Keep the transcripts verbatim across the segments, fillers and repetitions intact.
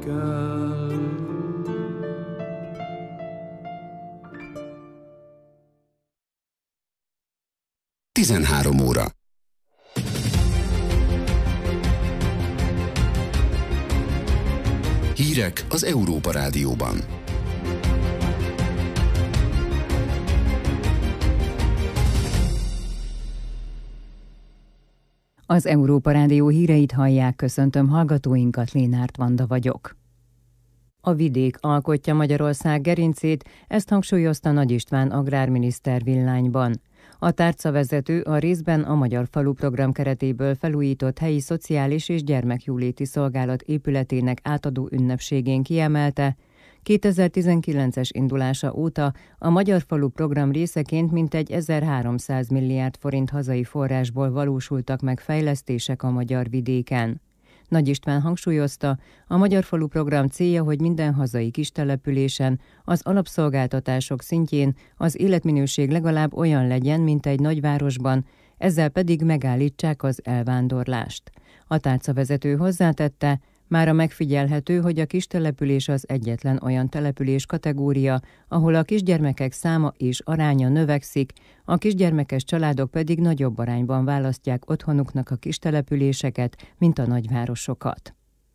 kell. tizenhárom óra. Hírek az Európa Rádióban. Az Európa Rádió híreit hallják, köszöntöm hallgatóinkat, Lénárt Vanda vagyok. A vidék alkotja Magyarország gerincét, ezt hangsúlyozta Nagy István agrárminiszter Villányban. A tárcavezető a részben a Magyar Falu program keretéből felújított helyi szociális és gyermekjóléti szolgálat épületének átadó ünnepségén kiemelte, kétezer-tizenkilences indulása óta a Magyar Falu program részeként mintegy ezerháromszáz milliárd forint hazai forrásból valósultak meg fejlesztések a magyar vidéken. Nagy István hangsúlyozta, a Magyar Falu program célja, hogy minden hazai kistelepülésen, az alapszolgáltatások szintjén az életminőség legalább olyan legyen, mint egy nagyvárosban, ezzel pedig megállítsák az elvándorlást. A tárcavezető hozzátette, mára megfigyelhető, hogy a kistelepülés az egyetlen olyan település kategória, ahol a kisgyermekek száma és aránya növekszik, a kisgyermekes családok pedig nagyobb arányban választják otthonuknak a kistelepüléseket, mint a nagyvárosokat.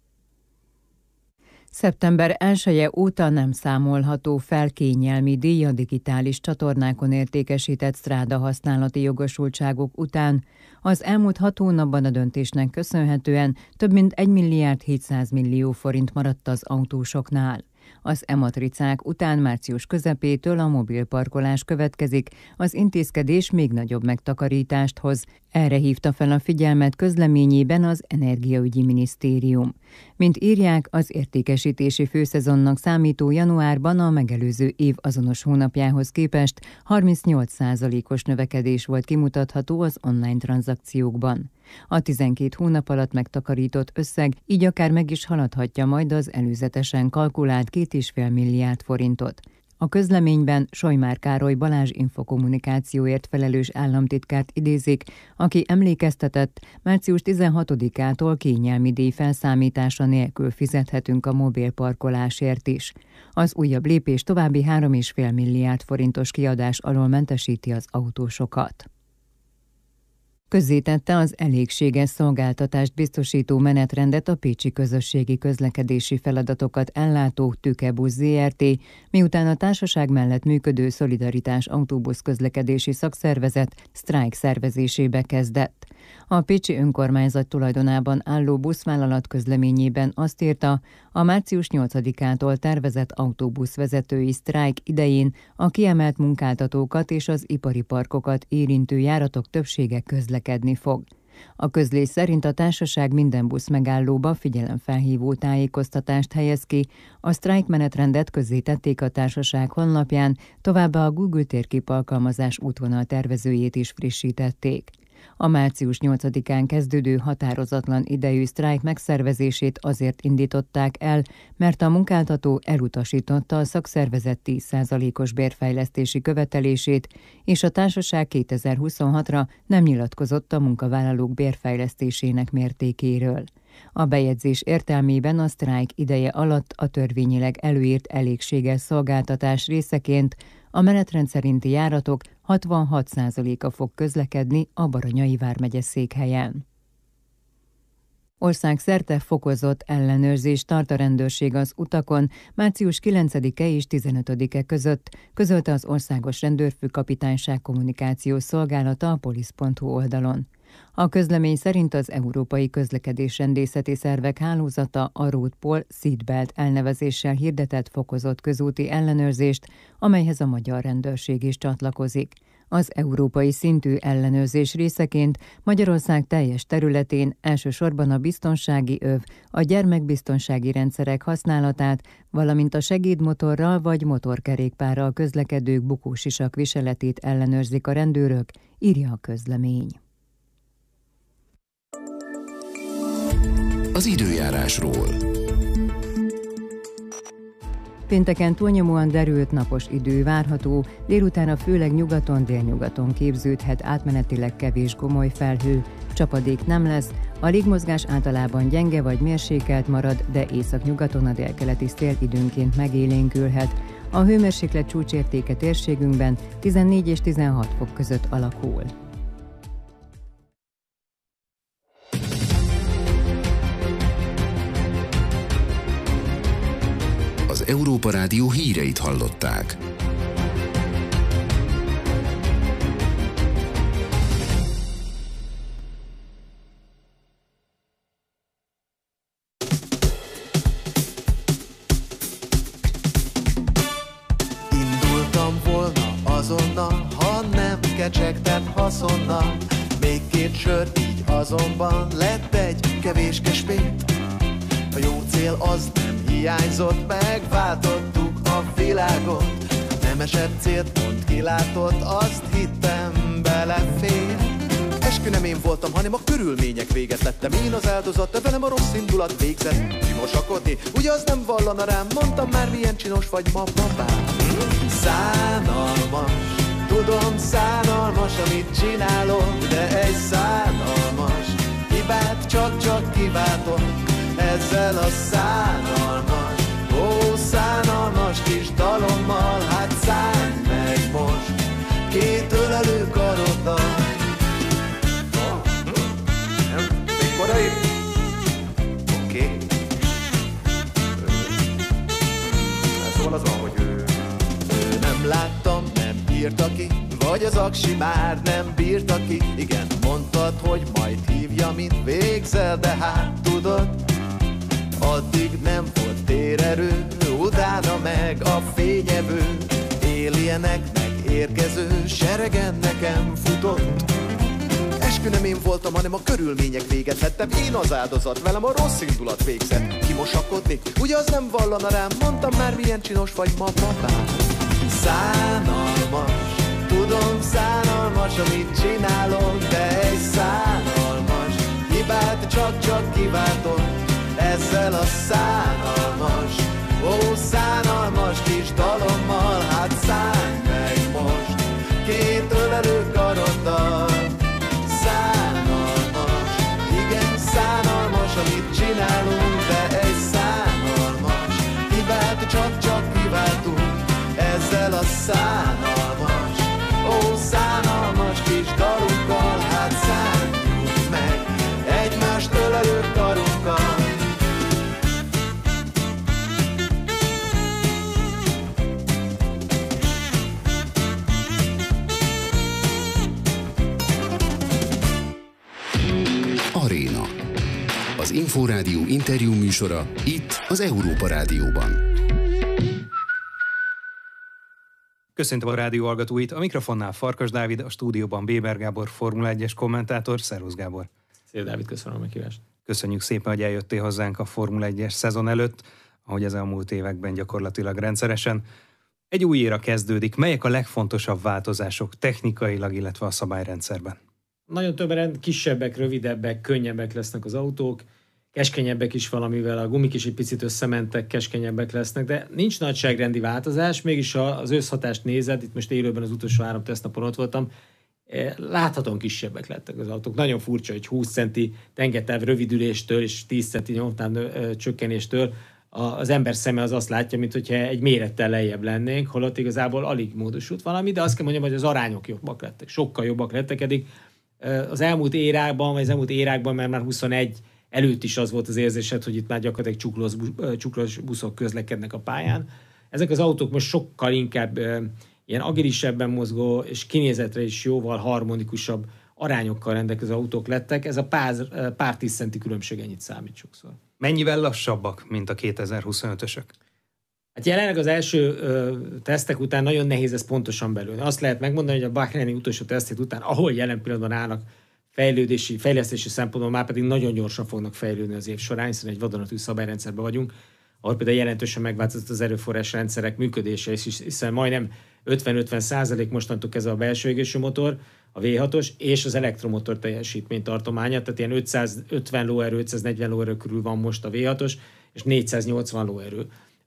szeptember elseje óta nem számolható fel kényelmi díj a digitális csatornákon értékesített stráda használati jogosultságok után. Az elmúlt hat hónapban a döntésnek köszönhetően több mint egy milliárd hétszáz millió forint maradt az autósoknál. Az e-matricák után március közepétől a mobilparkolás következik, az intézkedés még nagyobb megtakarítást hoz. Erre hívta fel a figyelmet közleményében az Energiaügyi Minisztérium. Mint írják, az értékesítési főszezonnak számító januárban a megelőző év azonos hónapjához képest harmincnyolc százalékos növekedés volt kimutatható az online tranzakciókban. A tizenkét hónap alatt megtakarított összeg így akár meg is haladhatja majd az előzetesen kalkulált két és fél milliárd forintot. A közleményben Sojmár Károly Balázs infokommunikációért felelős államtitkárt idézik, aki emlékeztetett, március tizenhatodikától kényelmi díj felszámítása nélkül fizethetünk a mobilparkolásért is. Az újabb lépés további három és fél milliárd forintos kiadás alól mentesíti az autósokat. Közzétette az elégséges szolgáltatást biztosító menetrendet a Pécsi Közösségi Közlekedési Feladatokat ellátó Tükebusz zé er té, miután a társaság mellett működő Szolidaritás autóbusz közlekedési szakszervezet sztrájk szervezésébe kezdett. A pécsi önkormányzat tulajdonában álló buszvállalat közleményében azt írta, a március nyolcadikától tervezett autóbuszvezetői sztrájk idején a kiemelt munkáltatókat és az ipari parkokat érintő járatok többsége közlekedni fog. A közlés szerint a társaság minden busz megállóba figyelemfelhívó tájékoztatást helyez ki, a sztrájk menetrendet közzétették a társaság honlapján, továbbá a Google térkép alkalmazás útvonal tervezőjét is frissítették. A március nyolcadikán kezdődő határozatlan idejű sztrájk megszervezését azért indították el, mert a munkáltató elutasította a szakszervezet tíz százalékos bérfejlesztési követelését, és a társaság kétezer-huszonhatra nem nyilatkozott a munkavállalók bérfejlesztésének mértékéről. A bejegyzés értelmében a sztrájk ideje alatt a törvényileg előírt elégséges szolgáltatás részeként a menetrend szerinti járatok hatvanhat százaléka fog közlekedni a Baranyai vármegye székhelyen. Országszerte fokozott ellenőrzést tart a rendőrség az utakon március kilencedike és tizenötödike között, közölte az Országos Rendőrfőkapitányság kommunikációs szolgálata a polisz pont hu oldalon. A közlemény szerint az Európai Közlekedésrendészeti Szervek Hálózata a Roadpol Seatbelt elnevezéssel hirdetett fokozott közúti ellenőrzést, amelyhez a magyar rendőrség is csatlakozik. Az európai szintű ellenőrzés részeként Magyarország teljes területén elsősorban a biztonsági öv, a gyermekbiztonsági rendszerek használatát, valamint a segédmotorral vagy motorkerékpárral közlekedők bukósisak viseletét ellenőrzik a rendőrök, írja a közlemény. Az időjárásról. Pénteken túlnyomóan derült napos idő várható, délután főleg nyugaton, délnyugaton képződhet átmenetileg kevés gomoly felhő, csapadék nem lesz, a légmozgás általában gyenge vagy mérsékelt marad, de északnyugaton a délkeleti szél időnként megélénkülhet. A hőmérséklet csúcsértéke térségünkben tizennégy és tizenhat fok között alakul. Az Európa Rádió híreit hallották. Indultam volna azonnal, ha nem kecsegtem haszonnal. Még két sör, így azonban lett egy kevéske spét. A jó cél az nem hiányzott, megváltottuk a világot. Nem esett célt, pont kilátott, azt hittem belefér. Eskü nem én voltam, hanem a körülmények véget lettem. Én az áldozat, de velem a rossz indulat végzett. Kimosakodni, ugye az nem vallana rám, mondtam már milyen csinos vagy ma, babám. Szánalmas, tudom szánalmas, amit csinálok, de egy szánalmas hibát csak-csak kiváltok. Ezzel a szánalmas, ó, szánalmas kis dalommal, hát szállj meg most két ölelő karoddal. Még korai? Oké. Szóval az van, hogy ő... ő nem láttam, nem írta ki, vagy az aksi már nem bírta ki. Igen, mondtad, hogy majd hívja, mint végzel, de hát tudod, addig nem volt térerő, utána meg a fényevő, alieneknek érkező seregen nekem futott. Eskü nem én voltam, hanem a körülmények véget lettem. Én az áldozat, velem a rossz indulat végzett. Kimosakodni, ugye az nem vallana rám, mondtam már milyen csinos vagy ma, babám. Szánalmas, tudom szánalmas, amit csinálok, de egy szánalmas hibát csak-csak kiváltok. Ezzel a szánalmas, ó, szánalmas kis dalommal, hát szállj meg most két ölelő karoddal. Szánalmas, igen szánalmas, amit csinálunk, de egy szánalmas hibát csak-csak kiváltunk. Ezzel a szánalmas, ó, szánalmas kis dalunkkal, hát szálljunk meg egymást ölelő karunkkal. Aréna. Az Inforádió interjú műsora itt az Európa Rádióban. Köszöntöm a rádió hallgatóit, a mikrofonnál Farkas Dávid, a stúdióban Béber Gábor, Formula egyes kommentátor. Szervusz Gábor! Szia Dávid, köszönöm a meghívást! Köszönjük szépen, hogy eljöttél hozzánk a Formula egyes szezon előtt, ahogy az elmúlt években gyakorlatilag rendszeresen. Egy új éra kezdődik. Melyek a legfontosabb változások technikailag, illetve a szabályrendszerben? Nagyon többen kisebbek, rövidebbek, könnyebbek lesznek az autók, keskenyebbek is valamivel, a gumik is egy picit összementek, keskenyebbek lesznek, de nincs nagyságrendi változás, mégis az összhatást nézed, itt most élőben az utolsó három tesztnapon ott voltam, láthatóan kisebbek lettek az autók. Nagyon furcsa, hogy húsz centi tengetáv rövidüléstől és tíz centi nyomtán csökkenéstől az ember szeme az azt látja, mint hogyha egy mérettel lejjebb lennénk, holott igazából alig módosult valami, de azt kell mondjam, hogy az arányok jobbak lettek, sokkal jobbak lettek, eddig az elmúlt érákban, vagy az elmúlt érákban, mert már huszonegy előtt is az volt az érzésed, hogy itt már gyakorlatilag csuklós, csuklós buszok közlekednek a pályán. Ezek az autók most sokkal inkább ilyen agilisebben mozgó, és kinézetre is jóval harmonikusabb arányokkal rendelkező autók lettek. Ez a pár, pár tíz centi különbség ennyit számít sokszor. Mennyivel lassabbak, mint a kétezer-huszonötösök? Hát jelenleg az első ö, tesztek után nagyon nehéz ezt pontosan belőni. Azt lehet megmondani, hogy a Bahreini utolsó tesztek után, ahol jelen pillanatban állnak fejlődési, fejlesztési szempontból, már pedig nagyon gyorsan fognak fejlődni az év során, hiszen egy vadonatúj szabályrendszerben vagyunk, ahol például jelentősen megváltozott az erőforrás rendszerek működése, hiszen majdnem ötven-ötven százalék mostantól kezdve a belső égésű motor, a vé hatos és az elektromotor teljesítmény tartománya, tehát ilyen ötszázötven lóerő, ötszáznegyven lóerő körül van most a vé hatos, és négyszáznyolcvan lóerő.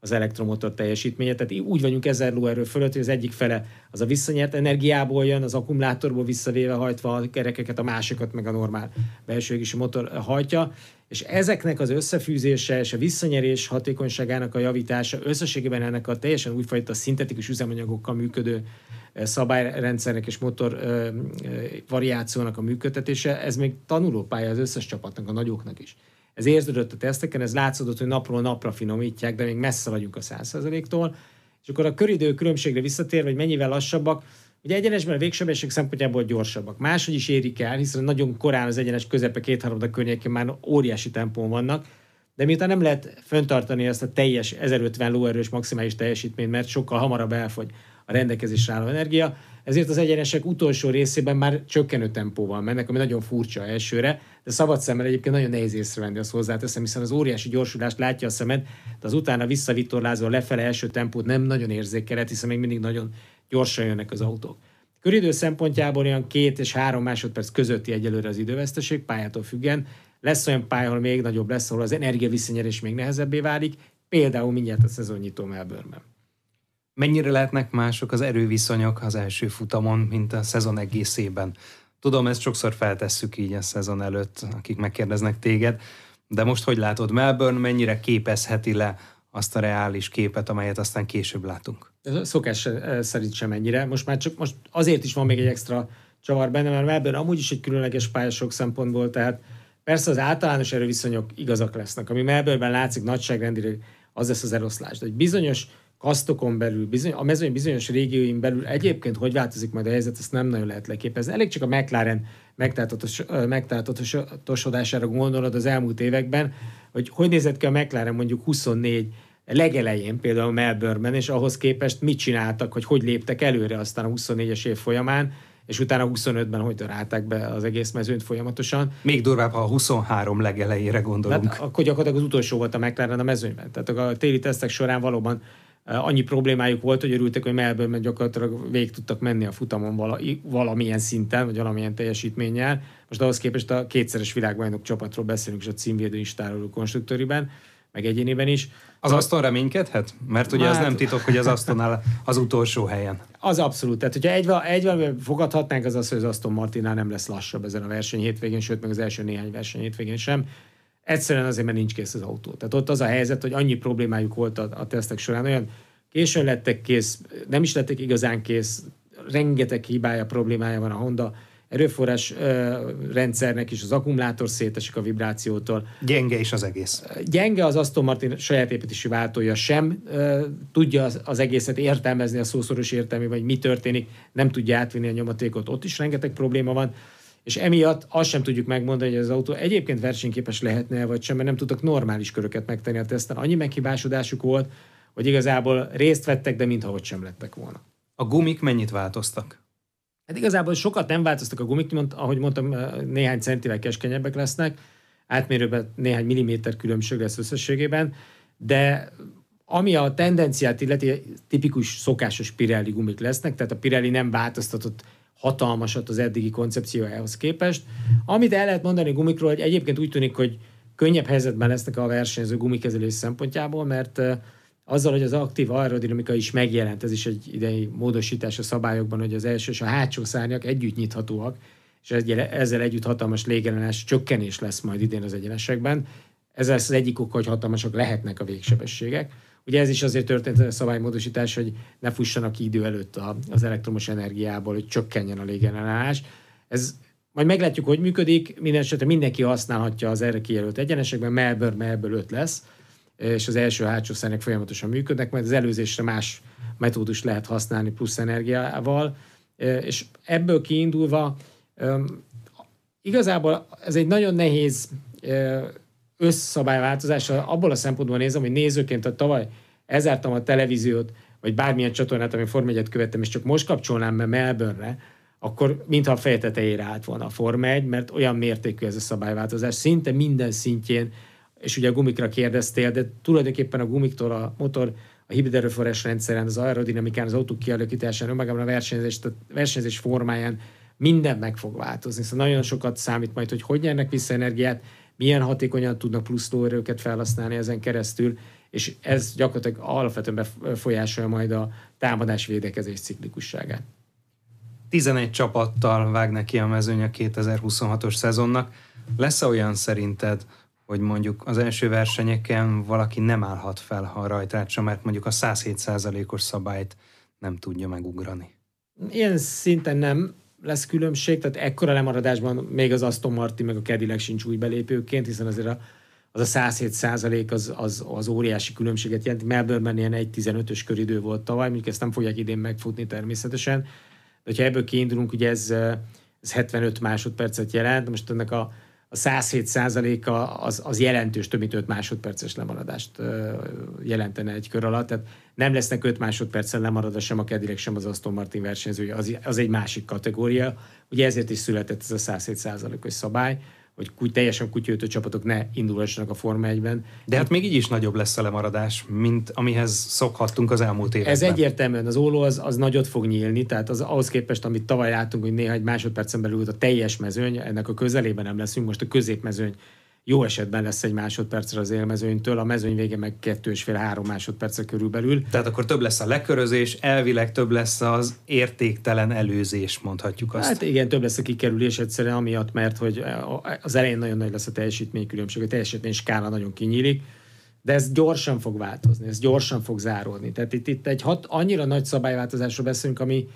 az elektromotor teljesítménye. Tehát úgy vagyunk ezer lóerő fölött, hogy az egyik fele az a visszanyert energiából jön, az akkumulátorból visszavéve hajtva a kerekeket, a másikat meg a normál belső égési motor hajtja. És ezeknek az összefűzése és a visszanyerés hatékonyságának a javítása, összességében ennek a teljesen újfajta szintetikus üzemanyagokkal működő szabályrendszernek és motor variációnak a működtetése, ez még tanulópálya az összes csapatnak, a nagyoknak is. Ez érződött a teszteken, ez látszódott, hogy napról napra finomítják, de még messze vagyunk a száz százaléktól. És akkor a köridő különbségre visszatérve, hogy mennyivel lassabbak, ugye egyenesben a végsebesség szempontjából gyorsabbak. Máshogy is érik el, hiszen nagyon korán az egyenes közepe kétharmada környékén már óriási tempón vannak, de miután nem lehet fenntartani ezt a teljes ezerötven lóerős maximális teljesítményt, mert sokkal hamarabb elfogy a rendelkezésre álló energia, ezért az egyenesek utolsó részében már csökkenő tempóval mennek, ami nagyon furcsa elsőre, de szabad szemmel egyébként nagyon nehéz észrevenni, azt hozzáteszem, hiszen az óriási gyorsulást látja a szemed, de az utána visszavitorlázó lefele első tempót nem nagyon érzékelhet, hiszen még mindig nagyon gyorsan jönnek az autók. Köridő szempontjából olyan két és három másodperc közötti egyelőre az időveszteség, pályától függen. Lesz olyan pálya, ahol még nagyobb lesz, ahol az energia visszanyerés még nehezebbé válik, például mindjárt a szezonnyitó Melbourne-ben. Mennyire lehetnek mások az erőviszonyok az első futamon, mint a szezon egészében? Tudom, ezt sokszor feltesszük így a szezon előtt, akik megkérdeznek téged, de most hogy látod, Melbourne mennyire képezheti le azt a reális képet, amelyet aztán később látunk? Szokás szerint sem ennyire. Most már csak most azért is van még egy extra csavar benne, mert Melbourne amúgy is egy különleges pálya sok szempontból, tehát persze az általános erőviszonyok igazak lesznek, ami Melbourne-ben látszik nagyságrendileg, az lesz az eloszlás. De egy bizonyos kasztokon belül, bizony, a mezőny bizonyos régióin belül egyébként hogy változik majd a helyzet, ezt nem nagyon lehet leképezni. Elég csak a McLaren megtáltatosodására gondolod az elmúlt években, hogy hogy nézett ki a McLaren mondjuk huszonnégy legelején, például Melbourne-ben, és ahhoz képest mit csináltak, hogy hogy léptek előre aztán a huszonnégyes év folyamán, és utána huszonötben hogy darálták be az egész mezőnyt folyamatosan. Még durvább, ha a huszonhárom legelejére gondolunk. Hát, akkor gyakorlatilag az utolsó volt a McLaren a mezőnyben. Tehát a téli tesztek során valóban annyi problémájuk volt, hogy örültek, hogy Melbourne-ben gyakorlatilag végig tudtak menni a futamon vala, valamilyen szinten, vagy valamilyen teljesítménnyel. Most ahhoz képest a kétszeres világbajnok csapatról beszélünk, és a címvédő installáló konstruktőriben, meg egyéniben is. Az Aston reménykedhet? Mert ugye hát, az nem titok, hogy az Astonnál az utolsó helyen. Az abszolút. Tehát, hogyha egy, egy valamivel fogadhatnánk, az az, hogy az Aston Martinnál nem lesz lassabb ezen a verseny hétvégén, sőt, meg az első néhány verseny hétvégén sem. Egyszerűen azért, mert nincs kész az autó. Tehát ott az a helyzet, hogy annyi problémájuk volt a, a tesztek során, olyan későn lettek kész, nem is lettek igazán kész, rengeteg hibája, problémája van a Honda erőforrás ö, rendszernek is, az akkumulátor szétesik a vibrációtól. Gyenge is az egész. Gyenge az Aston Martin saját építési váltója sem ö, tudja az, az egészet értelmezni a szószoros értelmében, hogy mi történik, nem tudja átvinni a nyomatékot, ott is rengeteg probléma van, és emiatt azt sem tudjuk megmondani, hogy az autó egyébként versenyképes lehetne, vagy sem, mert nem tudtak normális köröket megtenni a teszten. Annyi meghibásodásuk volt, hogy igazából részt vettek, de mintha sem lettek volna. A gumik mennyit változtak? Hát igazából sokat nem változtak a gumik, mond, ahogy mondtam, néhány centivel keskenyebbek lesznek, átmérőben néhány milliméter különbség lesz összességében, de ami a tendenciát illeti, tipikus szokásos Pirelli gumik lesznek, tehát a Pirelli nem változtatott hatalmasat az eddigi koncepciójához képest. Amit el lehet mondani gumikról, hogy egyébként úgy tűnik, hogy könnyebb helyzetben lesznek a versenyző gumikezelés szempontjából, mert azzal, hogy az aktív aerodinamika is megjelent, ez is egy idei módosítás a szabályokban, hogy az első és a hátsó szárnyak együtt nyithatóak, és ezzel együtt hatalmas légellenes csökkenés lesz majd idén az egyenesekben. Ez lesz az egyik oka, hogy hatalmasak lehetnek a végsebességek. Ugye ez is azért történt a szabálymódosítás, hogy ne fussanak ki idő előtt az elektromos energiából, hogy csökkenjen a légellenállás. Ez majd meglátjuk, hogy működik. Minden esetre mindenki használhatja az erre kijelölt egyenesekben, Melbourne ebből öt lesz, és az első-hátsó szárnyak folyamatosan működnek, majd az előzésre más metódus lehet használni plusz energiával, és ebből kiindulva igazából ez egy nagyon nehéz összszabályváltozás, abból a szempontból nézem, hogy nézőként a tavaly elzártam a televíziót, vagy bármilyen csatornát, ami Forma egyet követtem, és csak most kapcsolnám be Melbourne-re, akkor mintha a feje tetejére állt volna a Forma egy, mert olyan mértékű ez a szabályváltozás, szinte minden szintjén, és ugye a gumikra kérdeztél, de tulajdonképpen a gumiktól a motor, a hibrid erőforrás rendszeren, az aerodinamikán, az autók kialakításán, önmagában a versenyzés, a versenyzés formáján minden meg fog változni. Szóval nagyon sokat számít majd, hogy hogy nyernek vissza energiát, milyen hatékonyan tudnak plusz lóerőket felhasználni ezen keresztül, és ez gyakorlatilag alapvetően befolyásolja majd a támadás-védekezés ciklikusságát. tizenegy csapattal vág neki a mezőny a kétezer-huszonhatos szezonnak. Lesz olyan szerinted, hogy mondjuk az első versenyeken valaki nem állhat fel a rajtrácsra, mert mondjuk a száz hét százalékos szabályt nem tudja megugrani? Ilyen szinten nem lesz különbség, tehát ekkora lemaradásban még az Aston Martin meg a Cadillac sincs új belépőként, hiszen azért a, az a száz hét százalék az, az, az óriási különbséget jelent. Melbourne-ben ilyen egy tizenötös köridő volt tavaly, mondjuk ezt nem fogják idén megfutni természetesen, de hogyha ebből kiindulunk, ugye ez, ez hetvenöt másodpercet jelent, most ennek a, a száz hét százaléka az, az jelentős, több mint öt másodperces lemaradást jelentene egy kör alatt, tehát nem lesznek öt másodpercen lemaradás sem a Cadillac, sem az Aston Martin versenyzője, az, az egy másik kategória. Ugye ezért is született ez a száz hét százalékos szabály, hogy kuty, teljesen kutyőtő csapatok ne indulhassanak a Forma egyben. De hát még így is nagyobb lesz a lemaradás, mint amihez szokhattunk az elmúlt években. Ez egyértelműen, az óló az, az nagyot fog nyílni, tehát az, ahhoz képest, amit tavaly láttunk, hogy néha egy másodpercen belül volt a teljes mezőny, ennek a közelében nem leszünk, most a középmezőny jó esetben lesz egy másodpercre az élmezőnytől, a mezőny vége meg kettő és fél három másodpercre körülbelül. Tehát akkor több lesz a lekörözés, elvileg több lesz az értéktelen előzés, mondhatjuk azt. Hát igen, több lesz a kikerülés egyszerűen amiatt, mert hogy az elején nagyon nagy lesz a teljesítménykülönbség, a teljesítmény skála nagyon kinyílik, de ez gyorsan fog változni, ez gyorsan fog záródni. Tehát itt, itt egy hat, annyira nagy szabályváltozásról beszélünk, ami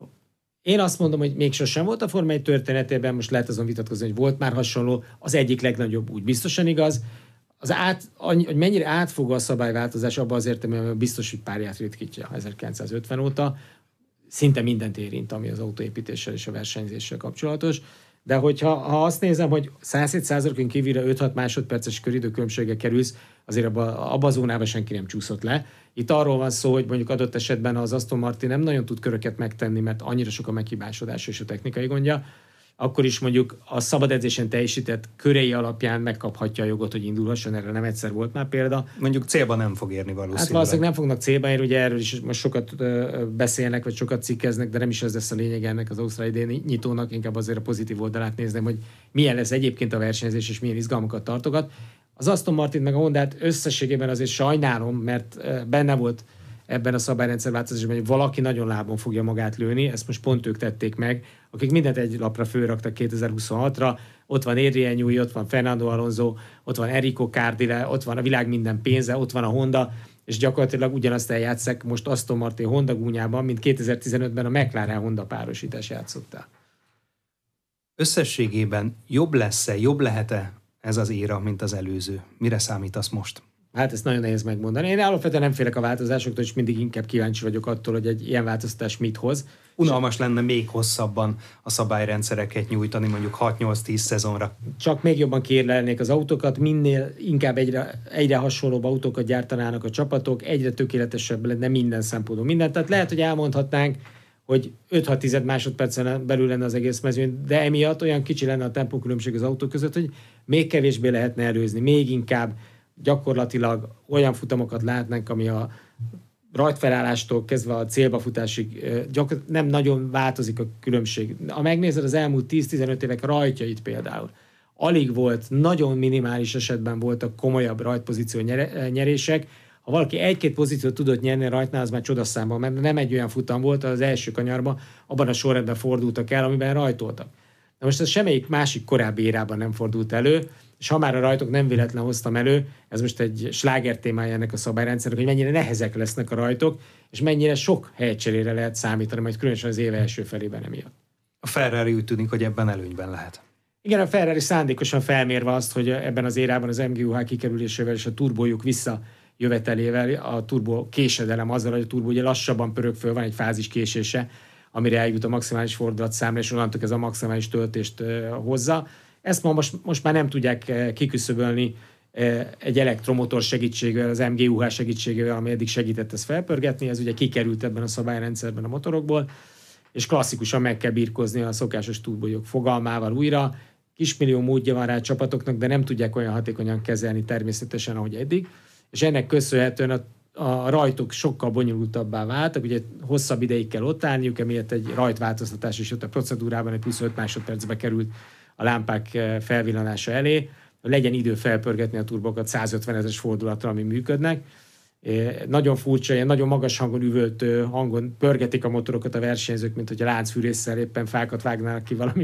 én azt mondom, hogy még sosem volt a Forma egy történetében, most lehet azon vitatkozni, hogy volt már hasonló, az egyik legnagyobb úgy biztosan igaz. Az át, hogy mennyire átfogó a szabályváltozás, abban az értelemben, hogy biztos, hogy párját ritkítja ezerkilencszázötven óta, szinte mindent érint, ami az autóépítéssel és a versenyzéssel kapcsolatos. De hogyha ha azt nézem, hogy száz hét százalékon kívülre öt-hat másodperces köridőkülönbséggel kerülsz, azért abba, abba a zónába senki nem csúszott le. Itt arról van szó, hogy mondjuk adott esetben az Aston Martin nem nagyon tud köröket megtenni, mert annyira sok a meghibásodása és a technikai gondja, akkor is mondjuk a szabad edzésen teljesített körei alapján megkaphatja a jogot, hogy indulhasson, erre nem egyszer volt már példa. Mondjuk célba nem fog érni valószínűleg. Hát valószínűleg nem fognak célba érni, ugye erről is most sokat beszélnek, vagy sokat cikkeznek, de nem is ez lesz a lényeg ennek az ausztrál idén nyitónak, inkább azért a pozitív oldalát nézném, hogy milyen lesz egyébként a versenyzés, és milyen izgalmakat tartogat. Az Aston Martin meg a Hondát összességében azért sajnálom, mert benne volt ebben a szabályrendszerváltozásban, hogy valaki nagyon lábon fogja magát lőni, ezt most pont ők tették meg, akik mindent egy lapra fölraktak kétezer-huszonhatra, ott van Adrian Newey, ott van Fernando Alonso, ott van Enrico Cardile, ott van a világ minden pénze, ott van a Honda, és gyakorlatilag ugyanazt eljátszák most Aston Martin Honda gúnyában, mint kétezer-tizenötben a McLaren Honda párosítás játszottál. Összességében jobb lesz-e, jobb lehet-e ez az éra, mint az előző? Mire számítasz most? Hát ezt nagyon nehéz megmondani. Én alapvetően nem félek a változásoktól, és mindig inkább kíváncsi vagyok attól, hogy egy ilyen változtatás mit hoz. Unalmas lenne még hosszabban a szabályrendszereket nyújtani, mondjuk hat-nyolc-tíz szezonra. Csak még jobban kérlelnék az autókat, minél inkább egyre, egyre hasonlóbb autókat gyártanának a csapatok, egyre tökéletesebb lenne minden szempontból minden. Tehát lehet, hogy elmondhatnánk, hogy öt-hat tized másodpercen belül lenne az egész mezőny, de emiatt olyan kicsi lenne a tempókülönbség az autók között, hogy még kevésbé lehetne előzni, még inkább gyakorlatilag olyan futamokat látnánk, ami a rajtfelállástól kezdve a célba futásig gyakorlatilag nem nagyon változik a különbség. Ha megnézed az elmúlt tíz-tizenöt évek rajtjait például, alig volt, nagyon minimális esetben voltak komolyabb rajtpozíció nyerések. Ha valaki egy-két pozíciót tudott nyerni rajtnál, az már csodaszámban, mert nem egy olyan futam volt, az első kanyarban abban a sorrendben fordultak el, amiben rajtoltak. De most ez semmelyik másik korábbi érában nem fordult elő, és ha már a rajtok nem véletlen hoztam elő, ez most egy sláger témája ennek a szabályrendszernek, hogy mennyire nehezek lesznek a rajtok, és mennyire sok helycserére lehet számítani, majd különösen az év első felében emiatt. A Ferrari úgy tűnik, hogy ebben előnyben lehet. Igen, a Ferrari szándékosan felmérve azt, hogy ebben az érában az em gé u há kikerülésével és a turbójuk visszajövetelével, a turbó késedelem azzal, hogy a turbó ugye lassabban pörög föl, van egy fázis késése, amire eljut a maximális fordulatszámra, és onnantól ez a maximális töltést hozza. Ezt ma most, most már nem tudják kiküszöbölni egy elektromotor segítségével, az em gé u há segítségével, ami eddig segített ezt felpörgetni, ez ugye kikerült ebben a szabályrendszerben a motorokból, és klasszikusan meg kell birkózni a szokásos turbójuk fogalmával újra. Kismillió módja van rá a csapatoknak, de nem tudják olyan hatékonyan kezelni természetesen, ahogy eddig, és ennek köszönhetően a a rajtok sokkal bonyolultabbá váltak, ugye hosszabb ideig kell ott állniuk, emiatt egy rajtváltoztatás is ott a procedúrában egy plusz öt másodpercbe került a lámpák felvillanása elé, hogy legyen idő felpörgetni a turbokat százötven ezres fordulatra, ami működnek. Nagyon furcsa, ilyen nagyon magas hangon üvöltő hangon pörgetik a motorokat a versenyzők, mint hogy a láncfűrésszel éppen fákat vágnának ki valami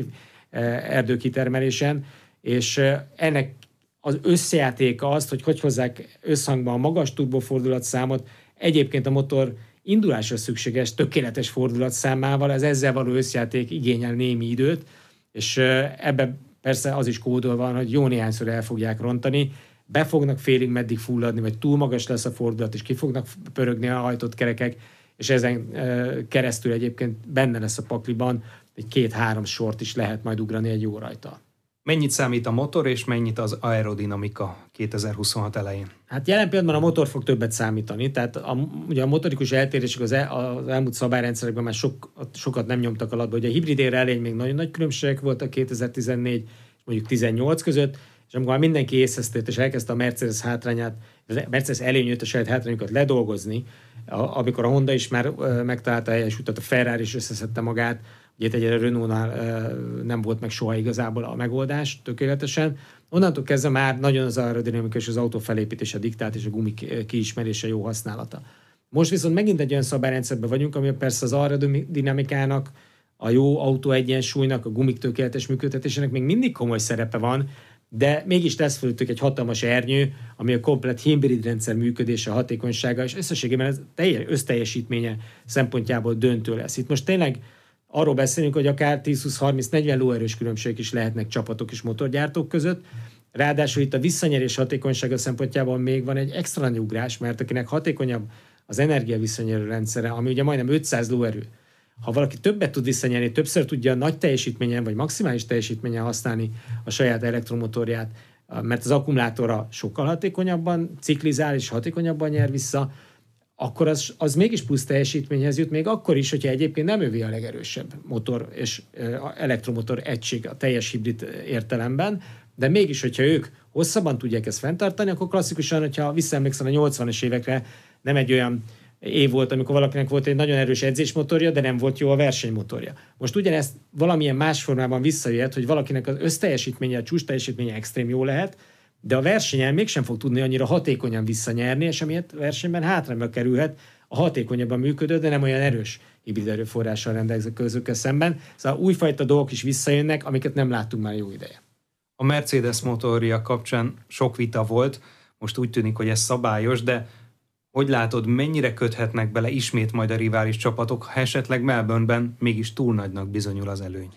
erdőkitermelésen, és ennek az összejátéka azt, hogy hogy hozzák összhangban a magas turbofordulatszámot, egyébként a motor indulásra szükséges, tökéletes fordulatszámával, ez ezzel való összjáték igényel némi időt, és ebben persze az is kódolva van, hogy jó néhányszor el fogják rontani, be fognak félig meddig fulladni, vagy túl magas lesz a fordulat, és ki fognak pörögni a hajtott kerekek, és ezen keresztül egyébként benne lesz a pakliban, egy két-három sort is lehet majd ugrani egy jó rajta. Mennyit számít a motor, és mennyit az aerodinamika kétezer-huszonhat elején? Hát jelen pillanatban a motor fog többet számítani, tehát a, ugye a motorikus eltérések az, el, az elmúlt szabályrendszerekben már sok, sokat nem nyomtak alatba. Ugye a hibrid éra elején még nagyon nagy különbségek voltak kétezer-tizennégy és mondjuk tizennyolc között, és amikor már mindenki észeztét, és elkezdte a Mercedes hátrányát, a Mercedes előnyöt, a saját hátrányokat ledolgozni, amikor a Honda is már megtalálta a helyes utat, a Ferrari is összeszedte magát, ugye egyre a Renault-nál nem volt meg soha igazából a megoldás tökéletesen. Onnantól kezdve már nagyon az aerodinamika és az autó felépítése diktált, és a gumik kiismerése, jó használata. Most viszont megint egy olyan szabályrendszerben vagyunk, ami persze az aerodinamikának, a jó autó egyensúlynak, a gumik tökéletes működtetésének még mindig komoly szerepe van, de mégis lesz fölöttük egy hatalmas ernyő, ami a komplet hibrid rendszer működése, hatékonysága, és összességében ez összteljesítménye szempontjából döntő lesz. Itt most tényleg arról beszélünk, hogy akár tíz-húsz-harminc-negyven lóerős különbségek is lehetnek csapatok és motorgyártók között. Ráadásul itt a visszanyerés hatékonysága szempontjából még van egy extra nagy ugrás, mert akinek hatékonyabb az energiavisszanyerő rendszere, ami ugye majdnem ötszáz lóerő. Ha valaki többet tud visszanyerni, többször tudja nagy teljesítményen vagy maximális teljesítményen használni a saját elektromotorját, mert az akkumulátora sokkal hatékonyabban ciklizál és hatékonyabban nyer vissza, akkor az, az mégis plusz teljesítményhez jut, még akkor is, hogyha egyébként nem övé a legerősebb motor és elektromotor egység a teljes hibrid értelemben, de mégis, hogyha ők hosszabban tudják ezt fenntartani, akkor klasszikusan, hogyha visszaemlékszem a nyolcvanas évekre, nem egy olyan év volt, amikor valakinek volt egy nagyon erős edzésmotorja, de nem volt jó a versenymotorja. Most ugyanezt valamilyen más formában visszajöhet, hogy valakinek az összteljesítménye, a csúcs teljesítménye extrém jó lehet, de a versenyen mégsem fog tudni annyira hatékonyan visszanyerni, és amiért versenyben hátrányba kerülhet a hatékonyabban működő, de nem olyan erős hibrid erőforrással rendelkezőkkel szemben. Szóval újfajta dolgok is visszajönnek, amiket nem láttunk már jó ideje. A Mercedes motorja kapcsán sok vita volt, most úgy tűnik, hogy ez szabályos, de hogy látod, mennyire köthetnek bele ismét majd a rivális csapatok, ha esetleg Melbourneben mégis túl nagynak bizonyul az előny?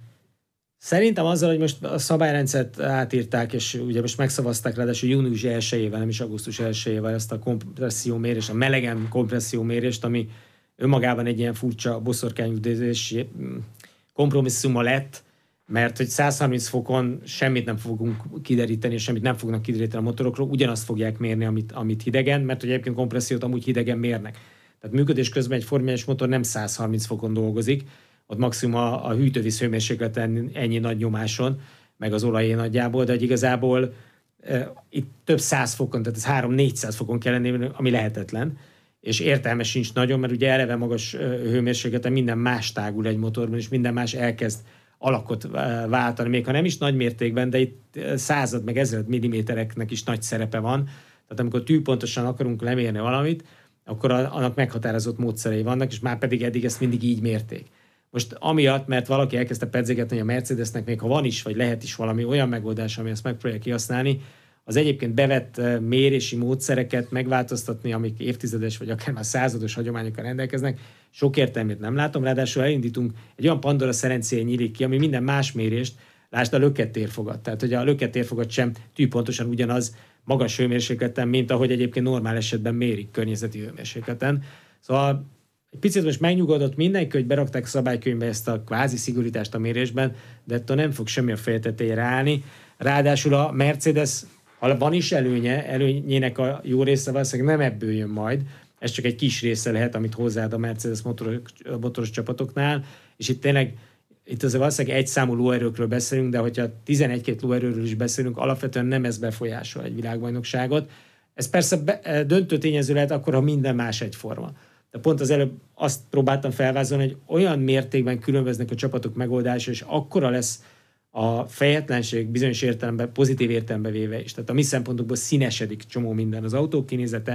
Szerintem azzal, hogy most a szabályrendszert átírták, és ugye most megszavazták ráadásul június elsejével, nem is augusztus elsejével ezt a kompressziómérést, a melegen kompressziómérést, ami önmagában egy ilyen furcsa boszorkányüldözés kompromisszuma lett, mert hogy száz harminc fokon semmit nem fogunk kideríteni, és semmit nem fognak kideríteni a motorokról, ugyanazt fogják mérni, amit, amit hidegen, mert hogy egyébként kompressziót amúgy hidegen mérnek. Tehát működés közben egy formális motor nem száz harminc fokon dolgozik, ott maximum a, a hűtővíz hőmérsékleten ennyi nagy nyomáson, meg az olajé nagyjából, de hogy igazából e, itt több száz fokon, tehát ez három-négyszáz fokon kell lenni, ami lehetetlen, és értelme sincs nagyon, mert ugye eleve magas hőmérsékleten minden más tágul egy motorban, és minden más elkezd alakot váltani, még ha nem is nagy mértékben, de itt század meg ezred millimétereknek is nagy szerepe van. Tehát amikor tűpontosan akarunk lemérni valamit, akkor annak meghatározott módszerei vannak, és már pedig eddig ezt mindig így mérték. Most amiatt, mert valaki elkezdte pedzegetni, hogy a Mercedesnek még ha van is, vagy lehet is valami olyan megoldás, ami ezt megpróbálja kihasználni, az egyébként bevett mérési módszereket megváltoztatni, amik évtizedes vagy akár már százados hagyományokkal rendelkeznek, sok értelmét nem látom, ráadásul elindítunk egy olyan Pandora szerencéje nyílik ki, ami minden más mérést, lásd a lökettérfogat. Tehát, hogy a lökettérfogat sem tűpontosan ugyanaz magas hőmérsékleten, mint ahogy egyébként normál esetben mérik környezeti hőmérsékleten. Szóval egy picit most megnyugodott mindenki, hogy berakták szabálykönyvbe ezt a kvázi szigorítást a mérésben, de ettől nem fog semmi a feje tetejére állni. Ráadásul a Mercedes, ha van is előnye, előnyének a jó része valószínűleg nem ebből jön majd, ez csak egy kis része lehet, amit hozzáad a Mercedes motoros, motoros csapatoknál, és itt tényleg itt azért valószínűleg egy számú lóerőkről beszélünk, de hogyha tizenegy-két lóerőről is beszélünk, alapvetően nem ez befolyásol egy világbajnokságot. Ez persze be, döntő tényező lehet akkor, ha minden más egyforma. De pont az előbb azt próbáltam felvázolni, hogy olyan mértékben különböznek a csapatok megoldása, és akkora lesz a fejetlenség bizonyos értelemben, pozitív értelemben véve is. Tehát a mi szempontokból színesedik csomó minden. Az autók kinézete,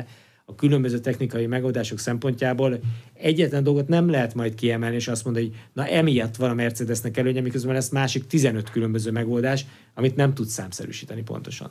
a különböző technikai megoldások szempontjából egyetlen dolgot nem lehet majd kiemelni, és azt mondani, hogy na emiatt van a Mercedesnek előnye, miközben lesz másik tizenöt különböző megoldás, amit nem tud számszerűsíteni pontosan.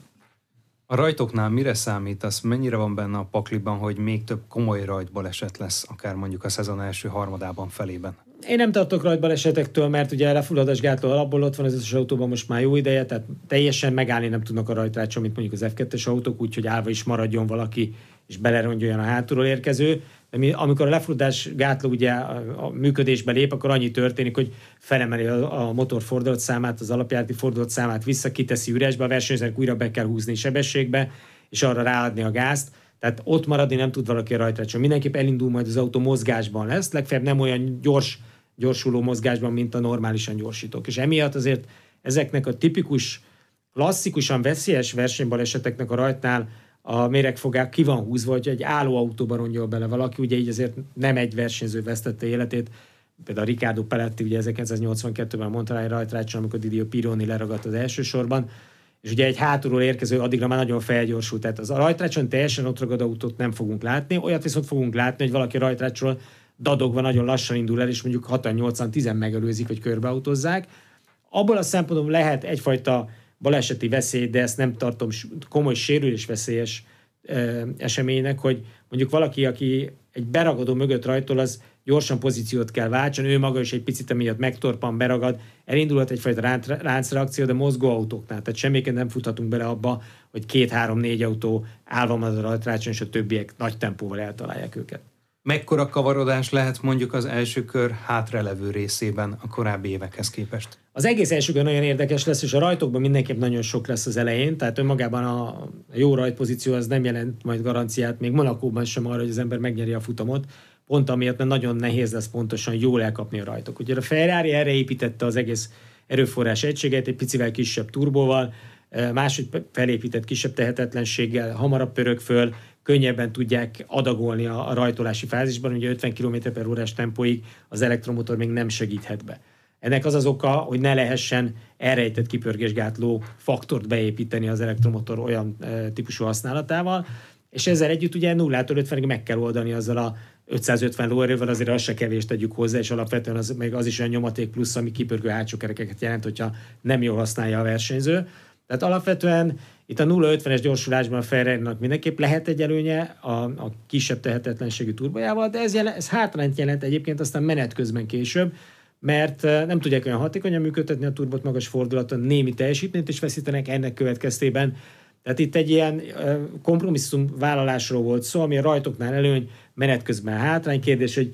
A rajtoknál mire számítasz? Mennyire van benne a pakliban, hogy még több komoly rajtbaleset lesz, akár mondjuk a szezon első harmadában, felében? Én nem tartok rajtbalesetektől, mert ugye a lefulladásgátló alapból ott van az összes autóban most már jó ideje, tehát teljesen megállni nem tudnak a rajtrácson, mint mondjuk az ef kettes autók, úgyhogy állva is maradjon valaki, és belerongoljon a hátulról érkező. De mi, amikor a lefulladásgátló ugye a, a működésbe lép, akkor annyi történik, hogy felemeli a, a motor fordulatszámát, az alapjárati fordulatszámát vissza, kiteszi üresbe, a versenyzőnek újra be kell húzni sebességbe, és arra ráadni a gázt. Tehát ott maradni nem tud valaki a rajtrácson. Mindenképp elindul majd az autó mozgásban lesz, legfeljebb nem olyan gyors, gyorsuló mozgásban, mint a normálisan gyorsítók. És emiatt azért ezeknek a tipikus, klasszikusan veszélyes versenybaleseteknek a rajtnál a méregfogák ki van húzva, hogy egy álló autóba rongyol bele valaki, ugye így azért nem egy versenyző vesztette életét, például Riccardo Paletti ugye ezerkilencszáznyolcvankettőben a Monterey rajtrácson, amikor Didio Pironi leragadt az első sorban, és ugye egy hátulról érkező addigra már nagyon felgyorsult, tehát az a rajtrácson teljesen ott ragad autót nem fogunk látni, olyat viszont fogunk látni, hogy valaki rajtrácsról dadogva nagyon lassan indul el, és mondjuk hatan nyolcan tízen megelőzik, vagy körbeautozzák. Abból a szempontból lehet egyfajta baleseti veszély, de ezt nem tartom komoly sérülés veszélyes e, eseménynek, hogy mondjuk valaki, aki egy beragadó mögött rajtol, az gyorsan pozíciót kell váltson, ő maga is egy picit emiatt megtorpan, beragad, elindulhat egyfajta láncreakció, de mozgó autóknál. Tehát semmiként nem futhatunk bele abba, hogy két-három-négy autó állva marad a rajtrácson, és a többiek nagy tempóval eltalálják őket. Mekkora kavarodás lehet mondjuk az első kör hátralevő részében a korábbi évekhez képest? Az egész első kör nagyon érdekes lesz, és a rajtokban mindenképp nagyon sok lesz az elején, tehát önmagában a jó rajtpozíció az nem jelent majd garanciát, még Monacóban sem arra, hogy az ember megnyeri a futamot, pont amiatt, mert nagyon nehéz lesz pontosan jól elkapni a rajtok. Ugye a Ferrari erre építette az egész erőforrás egységet, egy picivel kisebb turbóval, máshogy felépített kisebb tehetetlenséggel, hamarabb pörög föl, könnyebben tudják adagolni a, a rajtolási fázisban, ugye ötven kilométer per órás tempóig az elektromotor még nem segíthet be. Ennek az az oka, hogy ne lehessen elrejtett kipörgésgátló faktort beépíteni az elektromotor olyan e, típusú használatával, és ezzel együtt ugye nullától ötvenig meg kell oldani azzal a ötszázötven lóerővel, azért az se kevés tegyük hozzá, és alapvetően az, még az is olyan nyomaték plusz, ami kipörgő hátsó kerekeket jelent, hogyha nem jól használja a versenyző. Tehát alapvetően itt a nulla ötvenes gyorsulásban a Ferrari-nak mindenképp lehet egy előnye a, a kisebb tehetetlenségű turbójával, de ez, jelen, ez hátrányt jelent egyébként aztán menet közben később, mert nem tudják olyan hatékonyan működtetni a turbót magas fordulaton, némi teljesítményt is veszítenek ennek következtében. Tehát itt egy ilyen kompromisszum vállalásról volt szó, ami a rajtoknál előny, menet közben hátrány. Kérdés, hogy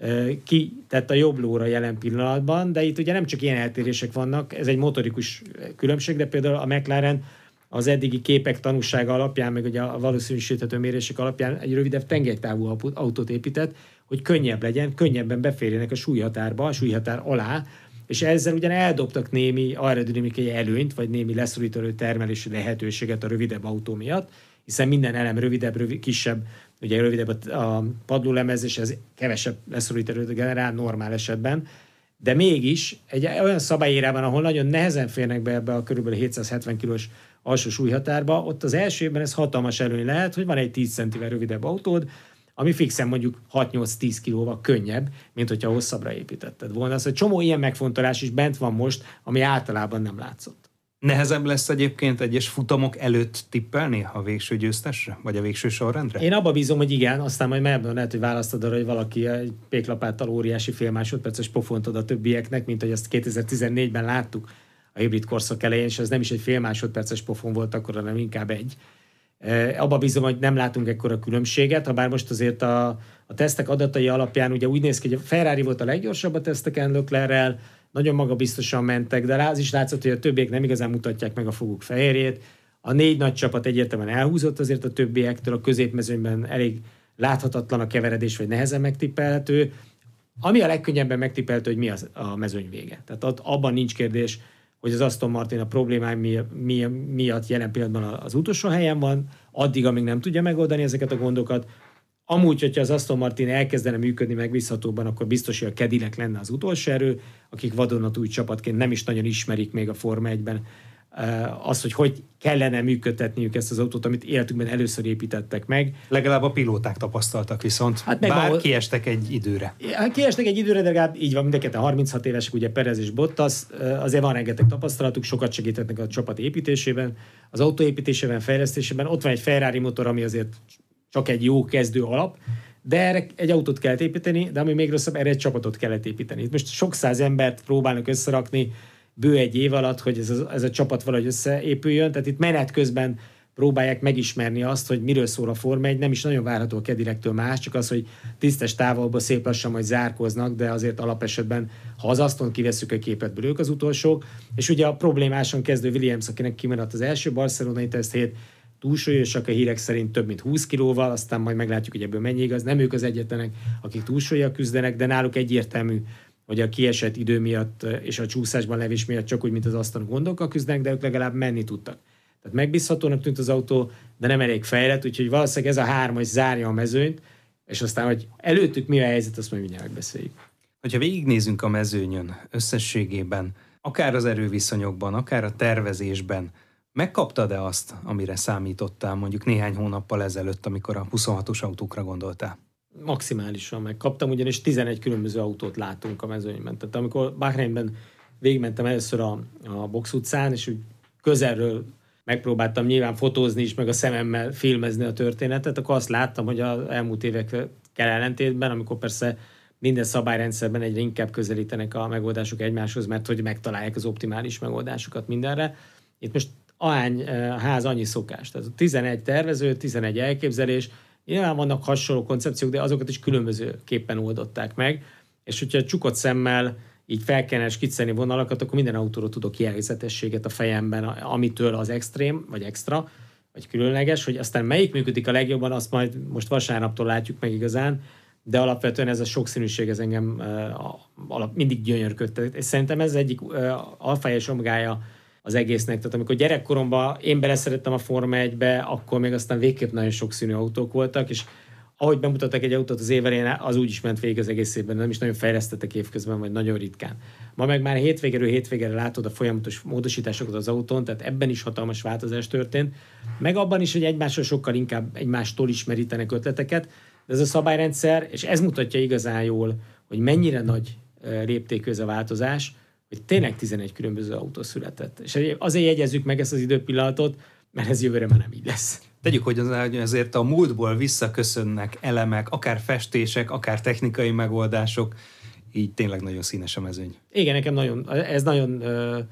ki tett a jobb lóra jelen pillanatban, de itt ugye nem csak ilyen eltérések vannak, ez egy motorikus különbség, de például a McLaren az eddigi képek tanúsága alapján, meg ugye a valószínűsíthető mérések alapján egy rövidebb tengelytávú autót épített, hogy könnyebb legyen, könnyebben beférjenek a súlyhatárba, a súlyhatár alá, és ezzel ugyan eldobtak némi aerodinamikai előnyt, vagy némi leszorító termelési lehetőséget a rövidebb autó miatt, hiszen minden elem rövidebb, rövid, kisebb, ugye rövidebb a padlólemez, és ez kevesebb leszorító erőt generál normál esetben, de mégis egy olyan szabályérában, ahol nagyon nehezen férnek be ebbe a körülbelül hétszázhetven kilós alsó súlyhatárba, ott az első évben ez hatalmas előny lehet, hogy van egy tíz centivel rövidebb autód, ami fixen mondjuk hat-nyolc-tíz kilóval könnyebb, mint hogyha hosszabbra építetted volna. Az, hogy csomó ilyen megfontolás is bent van most, ami általában nem látszott. Nehezebb lesz egyébként egyes futamok előtt tippelni a végső győztesre, vagy a végső sorrendre? Én abba bízom, hogy igen, aztán majd ebben lehet, hogy választod arra, hogy valaki egy péklapáttal óriási fél másodperces pofont ad a többieknek, mint hogy azt kétezer-tizennégyben láttuk a hibrid korszak elején, és ez nem is egy fél másodperces pofon volt akkor, hanem inkább egy. Abba bízom, hogy nem látunk ekkora különbséget, ha bár most azért a, a tesztek adatai alapján ugye úgy néz ki, hogy a Ferrari volt a leggyorsabb a teszteken Leclerrel, nagyon magabiztosan mentek, de az is látszott, hogy a többiek nem igazán mutatják meg a foguk fehérjét. A négy nagy csapat egyértelműen elhúzott azért a többiektől, a középmezőnyben elég láthatatlan a keveredés, vagy nehezen megtippelhető. Ami a legkönnyebben megtippelhető, hogy mi az a mezőny vége. Tehát ott abban nincs kérdés, hogy az Aston Martin a problémái miatt jelen pillanatban az utolsó helyen van, addig, amíg nem tudja megoldani ezeket a gondokat. Amúgy, hogyha az Aston Martin elkezdene működni megbízhatóban, akkor biztos, hogy a Cadillac lenne az utolsó erő, akik vadonatúj csapatként nem is nagyon ismerik még a Forma egyben az, hogy hogy kellene működtetniük ezt az autót, amit életükben először építettek meg. Legalább a pilóták tapasztaltak viszont, hát bár ahol... kiestek egy időre. Hát kiestek egy időre, de legalább így van, mindenketten harminchat évesek, ugye Perez és Bottas, azért van rengeteg tapasztalatuk, sokat segítettek a csapat építésében, az autó építésében, fejlesztésében. Ott van egy Ferrari motor, ami azért csak egy jó kezdő alap, de erre egy autót kellett építeni, de ami még rosszabb, erre egy csapatot kellett építeni. Most sok száz embert próbálnak összerakni bő egy év alatt, hogy ez a, ez a csapat valahogy összeépüljön, tehát itt menet közben próbálják megismerni azt, hogy miről szól a Forma egy, nem is nagyon várható a Cadillactől más, csak az, hogy tisztes távolba szép lassan majd zárkoznak, de azért alapesetben, ha az Aston kivesszük a képetből, ők az utolsók, és ugye a problémásan kezdő Williams, akinek kimaradt az első barcelonai teszthét, túlsúlyosak a hírek szerint több mint húsz kilóval, aztán majd meglátjuk, hogy ebből mennyi igaz. Nem ők az egyetlenek, akik túlsúllyal küzdenek, de náluk egyértelmű, hogy a kiesett idő miatt és a csúszásban levés miatt csak úgy, mint az Aston gondokkal küzdenek, de ők legalább menni tudtak. Tehát megbízhatónak tűnt az autó, de nem elég fejlett, úgyhogy valószínűleg ez a hármas zárja a mezőnyt, és aztán, hogy előttük mi a helyzet, azt majd mindjárt megbeszéljük. Hogyha végignézünk a mezőnyön összességében, akár az erőviszonyokban, akár a tervezésben, megkaptad-e azt, amire számítottál mondjuk néhány hónappal ezelőtt, amikor a huszonhatos autókra gondoltál? Maximálisan megkaptam, ugyanis tizenegy különböző autót látunk a mezőnyben. Tehát amikor Bahreinben végigmentem először a, a box utcán, és úgy közelről megpróbáltam nyilván fotózni is, meg a szememmel filmezni a történetet, akkor azt láttam, hogy az elmúlt évekkel ellentétben, amikor persze minden szabályrendszerben egyre inkább közelítenek a megoldások egymáshoz, mert hogy megtalálják az optimális megoldásokat mindenre. Itt most ahány ház, annyi szokás. Tehát tizenegy tervező, tizenegy elképzelés, nyilván vannak hasonló koncepciók, de azokat is különbözőképpen oldották meg, és hogyha csukott szemmel így fel kellene skiccelni vonalakat, akkor minden autóról tudok jellegzetességet a fejemben, amitől az extrém, vagy extra, vagy különleges, hogy aztán melyik működik a legjobban, azt majd most vasárnaptól látjuk meg igazán, de alapvetően ez a sokszínűség, ez engem uh, alap, mindig gyönyörködtet. És szerintem ez egyik uh, alfája és omegája az egésznek. Tehát amikor gyerekkoromban én beleszerettem a Forma egybe, akkor még aztán végképp nagyon sokszínű autók voltak, és ahogy bemutattak egy autót az év elején, az úgy is ment végig az egész évben, nem is nagyon fejlesztettek évközben, vagy nagyon ritkán. Ma meg már hétvégéről hétvégére látod a folyamatos módosításokat az autón, tehát ebben is hatalmas változás történt, meg abban is, hogy egymásról sokkal inkább egymástól ismerítenek ötleteket, de ez a szabályrendszer, és ez mutatja igazán jól, hogy mennyire nagy léptékű ez a változás, hogy tényleg tizenegy különböző autó született. És azért jegyezzük meg ezt az időpillanatot, mert ez jövőre már nem így lesz. Tegyük, hogy azért a múltból visszaköszönnek elemek, akár festések, akár technikai megoldások, így tényleg nagyon színes a mezőny. Igen, nekem nagyon, ez nagyon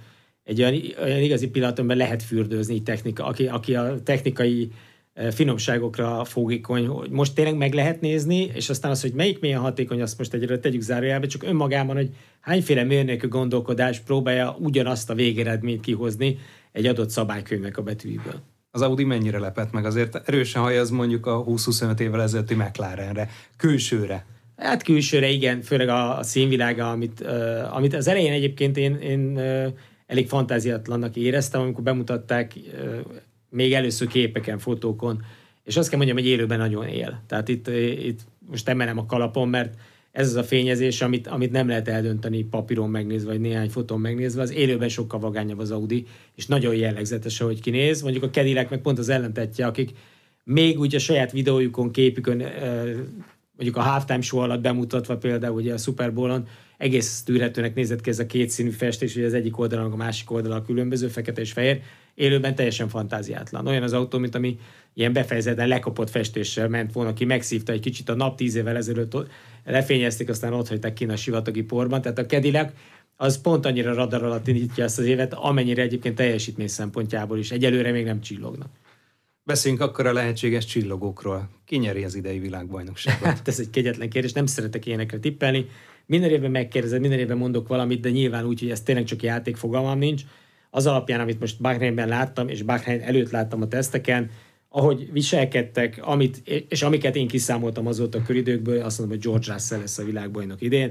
egy olyan, olyan igazi pillanat, amiben lehet fürdőzni így technika, aki, aki a technikai finomságokra fogékony, hogy most tényleg meg lehet nézni, és aztán az, hogy melyik milyen hatékony, azt most egyre tegyük zárójelbe, csak önmagában, hogy hányféle mérnökű gondolkodás próbálja ugyanazt a végeredményt kihozni egy adott szabálykönyvnek a betűiből. Az Audi mennyire lepett meg? Azért erősen hajaz mondjuk a húsz-huszonöt évvel ezelőtti McLarenre, külsőre. Hát külsőre igen, főleg a, a színvilága, amit, uh, amit az elején egyébként én, én uh, elég fantáziatlannak éreztem, amikor bemutatták uh, még először képeken, fotókon, és azt kell mondjam, hogy élőben nagyon él. Tehát itt, itt most emelem a kalapon, mert ez az a fényezés, amit, amit nem lehet eldönteni papíron megnézve, vagy néhány fotón megnézve, az élőben sokkal vagányabb az Audi, és nagyon jellegzetes, ahogy kinéz. Mondjuk a Cadillac meg pont az ellentetje, akik még úgy a saját videójukon, képükön, mondjuk a halftime show alatt bemutatva például ugye a Super Bowl-on, egész tűrhetőnek nézett ki ez a kétszínű festés, hogy az egyik oldalon, a másik oldalon a különböző, fekete és fehér, élőben teljesen fantáziátlan. Olyan az autó, mint ami ilyen befejezetten lekopott festéssel ment volna, aki megszívta egy kicsit a nap tíz évvel ezelőtt, lefényezték, aztán ott hagyták ki a sivatagi porban. Tehát a Cadillac az pont annyira radar alatt indítja ezt az évet, amennyire egyébként teljesítmény szempontjából is. Egyelőre még nem csillognak. Beszéljünk akkor a lehetséges csillogókról. Ki nyeri az idei világbajnokságot? Hát ez egy kegyetlen kérdés, nem szeretek ilyenekre tippelni. Minden évben megkérdezed, minden évben mondok valamit, de nyilván úgy, hogy ez tényleg csak játék, fogalmam nincs. Az alapján, amit most Bahreinben láttam, és Bahrein előtt láttam a teszteken, ahogy viselkedtek, amit, és amiket én kiszámoltam azóta a köridőkből, azt mondom, hogy George Russell lesz a világbajnok idén,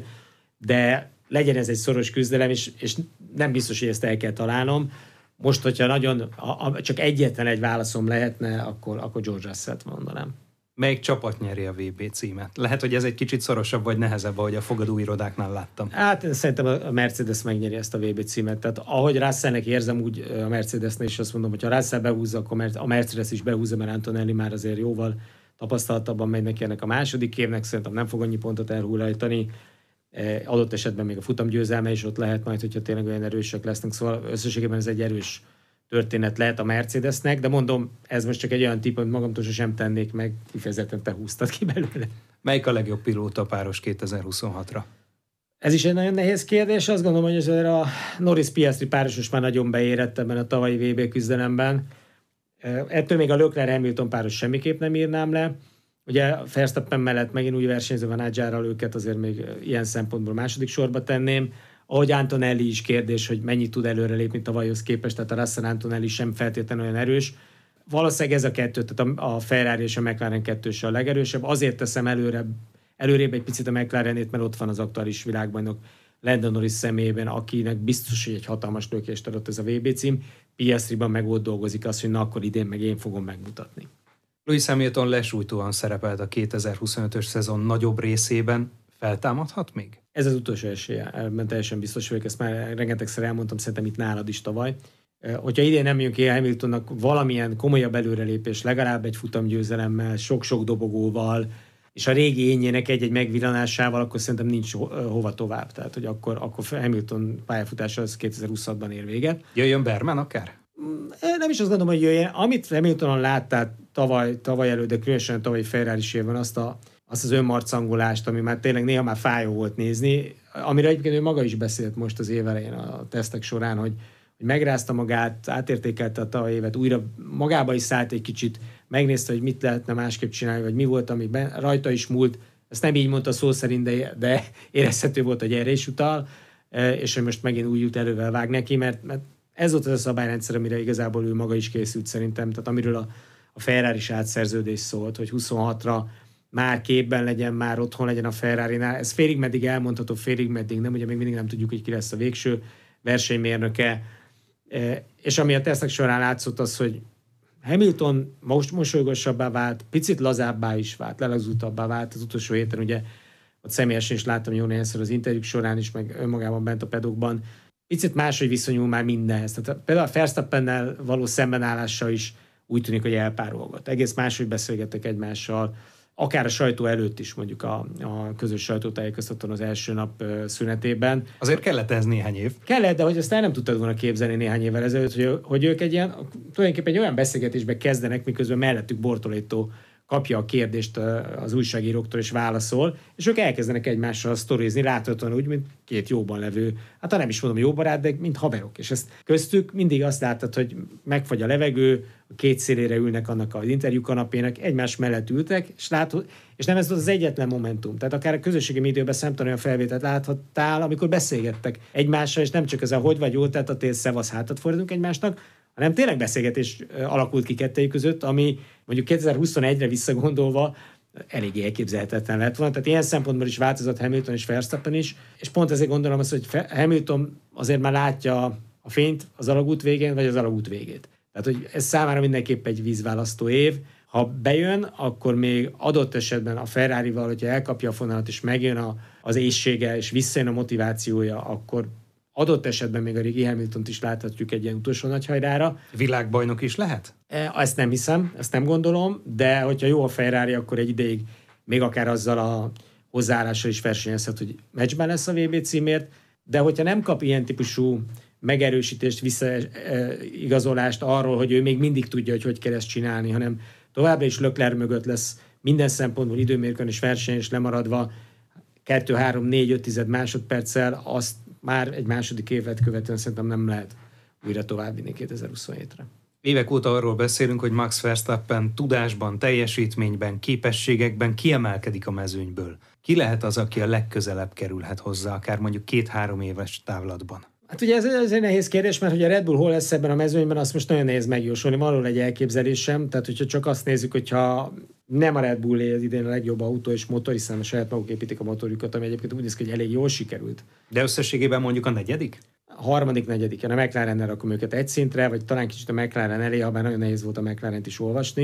de legyen ez egy szoros küzdelem, és, és nem biztos, hogy ezt el kell találnom. Most, hogyha nagyon, a, a, csak egyetlen egy válaszom lehetne, akkor, akkor George Russellt mondanám. Melyik csapat nyeri a vé bé címet? Lehet, hogy ez egy kicsit szorosabb vagy nehezebb, ahogy a fogadóirodáknál láttam. Hát szerintem a Mercedes megnyeri ezt a vé bé címet. Tehát ahogy Russellnek érzem, úgy a Mercedesnél is azt mondom, hogy ha Russell behúzza, akkor a Mercedes is behúzza, mert Antonelli már azért jóval tapasztaltabban megy neki ennek a második évnek, szerintem nem fog annyi pontot elhullajtani. Adott esetben még a futamgyőzelme is ott lehet majd, hogyha tényleg olyan erősek lesznek. Szóval összességében ez egy erős történet lehet a Mercedesnek, de mondom, ez most csak egy olyan típ, amit magamtól sem tennék meg, kifejezetten te húztad ki belőle. Melyik a legjobb pilóta páros kétezer-huszonhatra? Ez is egy nagyon nehéz kérdés. Azt gondolom, hogy azért a Norris-Piastri páros már nagyon beérett ebben a tavalyi vé bé küzdelemben. Ettől még a Leclerc-Hamilton páros semmiképp nem írnám le. Ugye Verstappen mellett megint új versenyző van, Nadjarral, őket azért még ilyen szempontból második sorba tenném. Ahogy Antonelli is kérdés, hogy mennyit tud előrelépni tavalyhoz képest, tehát a Russell Antonelli sem feltétlenül olyan erős. Valószínűleg ez a kettő, tehát a Ferrari és a McLaren kettős a legerősebb. Azért teszem előre, előrébb egy picit a McLarenét, mert ott van az aktuális világbajnok Lando Norris személyében, akinek biztos, hogy egy hatalmas lökést adott ez a vé bé cím. Piastriban meg ott dolgozik az, hogy na akkor idén meg én fogom megmutatni. Lewis Hamilton lesújtóan szerepelt a kétezer-huszonötös szezon nagyobb részében. Feltámadhat még? Ez az utolsó esélye, ebben teljesen biztos vagyok, ezt már rengetegszer elmondtam, szerintem itt nálad is tavaly. Hogyha idén nem jön ki Hamiltonnak valamilyen komolyabb előrelépés, legalább egy futamgyőzelemmel, sok-sok dobogóval, és a régi énjének egy-egy megvillanásával, akkor szerintem nincs hova tovább. Tehát, hogy akkor, akkor Hamilton pályafutása az kétezer-huszonhatban ér véget. Jöjjön Berman akár? Nem is azt gondolom, hogy jöjjön. Amit Hamiltonon láttál tavaly, tavaly előtt, de különösen tavaly Ferrari is évben azt, a, azt az önmarcangolást, ami már tényleg néha már fájó volt nézni, amire egyébként ő maga is beszélt most az év elején a tesztek során, hogy, hogy megrázta magát, átértékelte a tavaly évet, újra magába is szállt egy kicsit, megnézte, hogy mit lehetne másképp csinálni, vagy mi volt, ami rajta is múlt. Ezt nem így mondta szó szerint, de, de érezhető volt, hogy erre is utal, és hogy most megint új jut elővel vág neki, mert, mert ez volt az a szabályrendszer, amire igazából ő maga is készült szerintem, tehát amiről a, a Ferrari is átszerződés szólt, hogy huszonhatra már képben legyen, már otthon legyen a Ferrarinál. Ez félig meddig elmondható, félig meddig nem, ugye még mindig nem tudjuk, hogy ki lesz a végső versenymérnöke. És ami a tesztek során látszott az, hogy Hamilton most mosolygosabbá vált, picit lazábbá is vált, lelazultabbá vált az utolsó héten, ugye ott személyesen is láttam jó néhányszor az interjúk során is, meg önmagában bent a pedokban. Picit máshogy viszonyul már mindenhez. Tehát például a Verstappennel való szembenállása is úgy tűnik, hogy elpárolgott. Egész máshogy beszélgettek egymással, akár a sajtó előtt is, mondjuk a, a közös sajtótájékoztatón az első nap szünetében. Azért kellett ez néhány év. Kellett, de hogy azt el nem tudtad volna képzelni néhány évvel ezelőtt, hogy, hogy ők egy ilyen, tulajdonképpen egy olyan beszélgetésbe kezdenek, miközben mellettük Bortoletto kapja a kérdést az újságíróktól és válaszol, és ők elkezdenek egymással sztorizni, láthatóan úgy, mint két jóban levő, hát ha nem is mondom jó barát, de mint haverok. És ezt köztük mindig azt láttad, hogy megfagy a levegő, a két szélére ülnek annak az interjú kanapének, egymás mellett ültek, és látod, és nem ez volt az egyetlen momentum. Tehát akár a közösségi médiában számtalan olyan felvételt láthattál, amikor beszélgettek egymással, és nem csak ez a hogy vagy jól, tehát a tél szevasz hátat fordítunk egymásnak, hanem tényleg beszélgetés alakult ki kettejük között, ami mondjuk kétezer-huszonegyre visszagondolva eléggé elképzelhetetlen lett volna. Tehát ilyen szempontból is változott Hamilton és Verstappen is, és pont ezért gondolom azt, hogy Hamilton azért már látja a fényt az alagút végén, vagy az alagút végét. Tehát, hogy ez számára mindenképp egy vízválasztó év. Ha bejön, akkor még adott esetben a Ferrarival, hogyha elkapja a fonalat, és megjön a, az éhsége, és visszajön a motivációja, akkor adott esetben még a régi Hamiltont is láthatjuk egy ilyen utolsó nagyhajrára. Világbajnok is lehet? Ezt nem hiszem, ezt nem gondolom, de hogyha jó a Ferrari, akkor egy ideig még akár azzal a hozzáállással is versenyezhet, hogy meccsben lesz a vé bé címért, de hogyha nem kap ilyen típusú megerősítést, visszaigazolást arról, hogy ő még mindig tudja, hogy hogy kell ezt csinálni, hanem továbbra is Leclerc mögött lesz minden szempontból időmérkőn és verseny is lemaradva kettő három négy öt tized másodperccel, azt már egy második évet követően szerintem nem lehet újra továbbvinni kétezer-huszonhétre. Évek óta arról beszélünk, hogy Max Verstappen tudásban, teljesítményben, képességekben kiemelkedik a mezőnyből. Ki lehet az, aki a legközelebb kerülhet hozzá, akár mondjuk két-három éves távlatban? Hát ugye ez, ez egy nehéz kérdés, mert hogy a Red Bull hol lesz ebben a mezőnyben, azt most nagyon nehéz megjósolni. Van egy elképzelésem, tehát hogyha csak azt nézzük, hogyha nem a Red Bull az idén a legjobb autó és motor, hiszen a saját maguk építik a motorjukat, ami egyébként úgy néz ki, hogy elég jól sikerült. De összességében mondjuk a negyedik? A harmadik, negyedik. A McLarennel rakom őket egy szintre, vagy talán kicsit a McLaren elé, ha bár nagyon nehéz volt a McLarent is olvasni.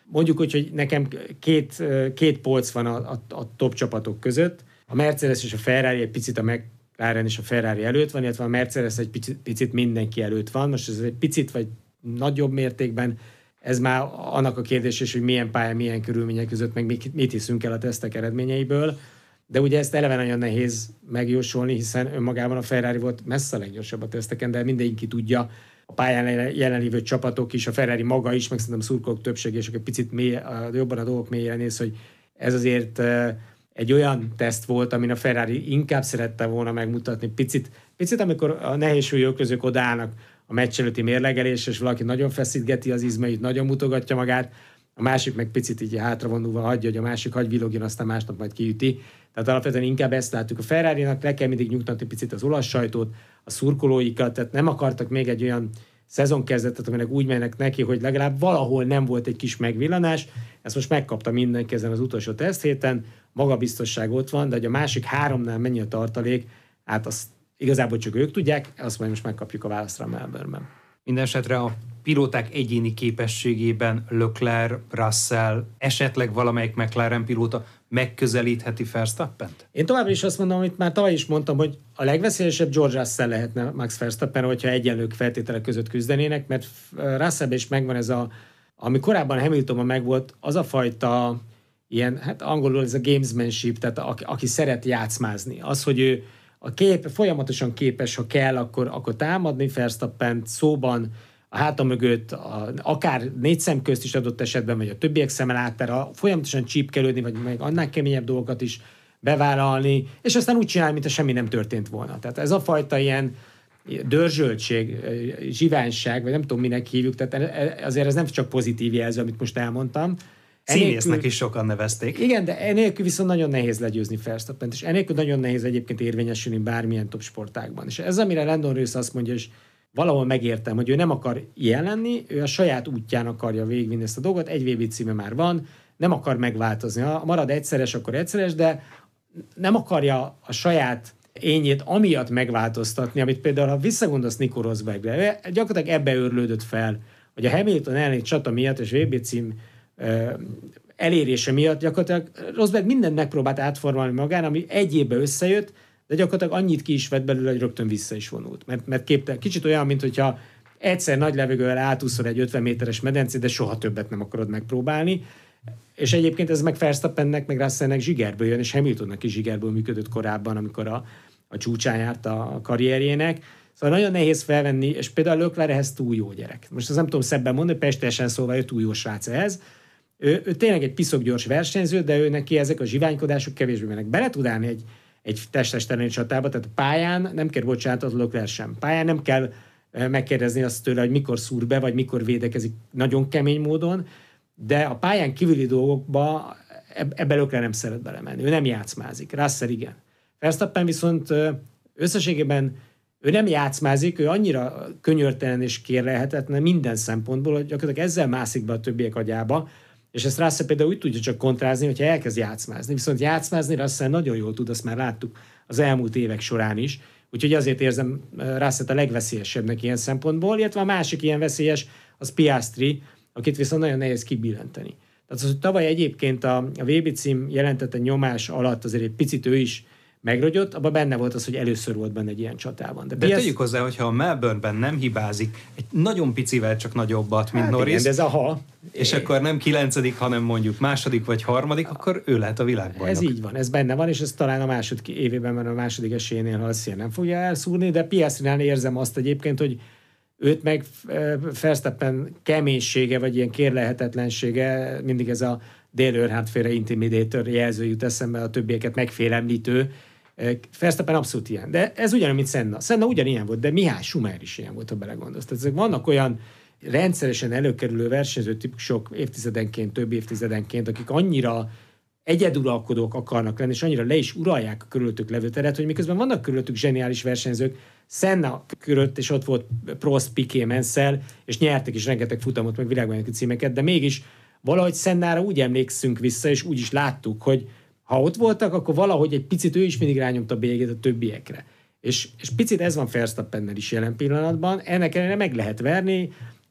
mondjuk úgy, hogy nekem két, két polc van a, a, a top csapatok között. A Mercedes és a Ferrari egy picit a McLaren és a Ferrari előtt van, illetve a Mercedes egy picit, picit mindenki előtt van. Most ez egy picit vagy nagyobb mértékben, ez már annak a kérdés is, hogy milyen pályán, milyen körülmények között, meg mit hiszünk el a tesztek eredményeiből. De ugye ezt eleve nagyon nehéz megjósolni, hiszen önmagában a Ferrari volt messze a leggyorsabb a teszteken, de mindenki tudja, a pályán jelenlévő csapatok is, a Ferrari maga is, meg szerintem szurkolók többsége, és egy picit mély, jobban a dolgok mélyére néz, hogy ez azért egy olyan teszt volt, amin a Ferrari inkább szerette volna megmutatni. Picit, picit amikor a nehézsúlyok közök odaállnak a meccs előtti mérlegelés, és valaki nagyon feszítgeti az izmait, nagyon mutogatja magát, a másik meg picit így hátravonulva hagyja, hogy a másik hagy villogjon, aztán másnap majd kiüti. Tehát alapvetően inkább ezt láttuk. A Ferrarinak le kell mindig nyugtatni picit az olasz sajtót, a szurkolóikat, tehát nem akartak még egy olyan szezonkezdetet, aminek úgy mennek neki, hogy legalább valahol nem volt egy kis megvillanás. Ezt most megkapta mindenki ezen az utolsó teszthéten, magabiztosság ott van, de hogy a másik háromnál mennyi a tartalék, hát azt igazából csak ők tudják, azt majd most megkapjuk a válaszra a Melbourne-ben. Mindenesetre a pilóták egyéni képességében Leclerc, Russell, esetleg valamelyik McLaren pilóta megközelítheti Verstappent? Én továbbra is azt mondom, amit már tavaly is mondtam, hogy a legveszélyesebb George Russell lehetne Max Verstappen, hogyha egyenlő feltételek között küzdenének, mert Russellben is megvan ez a, ami korábban Hamiltonban megvolt, az a fajta ilyen, hát angolul ez a gamesmanship, tehát a, aki szeret játszmázni. Az, hogy ő a kép, folyamatosan képes, ha kell, akkor, akkor támadni Verstappent szóban, a háta mögött, a, akár négy szem közt is adott esetben, vagy a többiek szemmel áttára, folyamatosan csípkelődni, vagy meg annál keményebb dolgokat is bevállalni, és aztán úgy csinálni, mintha semmi nem történt volna. Tehát ez a fajta ilyen dörzsöltség, zsiványság, vagy nem tudom, minek hívjuk, tehát azért ez nem csak pozitív jelző, amit most elmondtam. Színésznek is sokan nevezték. Igen, de enélkül viszont nagyon nehéz legyőzni Verstappent, és enélkül nagyon nehéz egyébként érvényesülni bármilyen top sportágban. És ez, amire Lando Norris azt mondja, és valahol megértem, hogy ő nem akar ilyen lenni, ő a saját útján akarja végigvinni ezt a dolgot, egy vé bé címe már van, nem akar megváltozni. Ha marad egyszeres, akkor egyszeres, de nem akarja a saját ényét amiatt megváltoztatni, amit például, ha visszagondolsz Nico Rosbergre, gyakorlatilag ebbe őrlődött fel, hogy a Hamilton elleni csata miatt és vé bé cím elérése miatt gyakorlatilag Rosberg mindent megpróbált átformálni magán, ami egy évben összejött, de gyakorlatilag annyit ki is vett belőle, hogy rögtön vissza is vonult. Mert, mert képtelen, kicsit olyan, mint hogyha egyszer nagy levegővel átúszol egy ötven méteres medencét, de soha többet nem akarod megpróbálni. És egyébként ez meg Verstappennek, meg Russellnek zsigerből jön, és Hamiltonnak is zsigerből működött korábban, amikor a, a csúcsán járt a karrierjének. Szóval nagyon nehéz felvenni, és például Leclerc ehhez túl jó gyerek. Most azt nem tudom szebben mondani, pestesen szóval ő túl jó srác ehhez. Ő, ő tényleg egy piszokgyors versenyző, de ő neki ezek a zsiványkodások kevésbé mennek. Bele tud állni egy, egy testes elleni csatába, tehát a pályán nem kell bocsánatot Leclerc sem. Pályán nem kell megkérdezni azt tőle, hogy mikor szúr be, vagy mikor védekezik nagyon kemény módon, de a pályán kívüli dolgokba ebbe Leclerc nem szeret belemenni. Ő nem játszmázik. Russell igen. Verstappen viszont összességében ő nem játszmázik, ő annyira könyörtelen és kérlelhetetlen minden szempontból, hogy gyakorlatilag ezzel mászik be a többiek agyába, és ezt Russell például úgy tudja csak kontrázni, hogyha elkezd játszmázni. Viszont játszmázni Russell nagyon jól tud, azt már láttuk az elmúlt évek során is, úgyhogy azért érzem Russellt a legveszélyesebbnek ilyen szempontból, illetve a másik ilyen veszélyes az Piastri, akit viszont nagyon nehéz kibillenteni. Tehát az, hogy tavaly egyébként a, a vé bé cím jelentette nyomás alatt azért egy picit ő is megrogyott, abban benne volt az, hogy először volt benne egy ilyen csatában. De, de Piast... tegyük hozzá, hogyha a Melbourneben nem hibázik, egy nagyon picivel csak nagyobbat, mint hát Norris, igen, de ez a ha. és é... akkor nem kilencedik, hanem mondjuk második vagy harmadik, akkor ő lehet a világbajnok. Ez így van, ez benne van, és ez talán a második évében, mert a második esélyénél Halszien nem fogja elszúrni, de Piastrinál érzem azt egyébként, hogy őt meg Verstappen keménysége, vagy ilyen kérlelhetetlensége, mindig ez a Dale Earnhardt féle intimidator jelző jut eszembe, a többieket megfélemlítő. Verstappen abszolút ilyen. De ez ugyanúgy, mint Senna. Senna ugyanilyen volt, de Mihály Schumacher is ilyen volt, ha belegondolsz. Tehát vannak olyan rendszeresen előkerülő versenyző típusok évtizedenként, több évtizedenként, akik annyira egyeduralkodók akarnak lenni, és annyira le is uralják a körülöttük levő teret, hogy miközben vannak körülöttük zseniális versenyzők, Senna körött, és ott volt Prost, Piqué, Mansell, és nyertek is rengeteg futamot, meg világbajnoki címeket, de mégis valahogy Sennára úgy emlékszünk vissza, és úgy is láttuk, hogy ha ott voltak, akkor valahogy egy picit ő is mindig rányomta a bélyegét a többiekre. És, és picit ez van Verstappennel is jelen pillanatban, ennek ellenére meg lehet verni,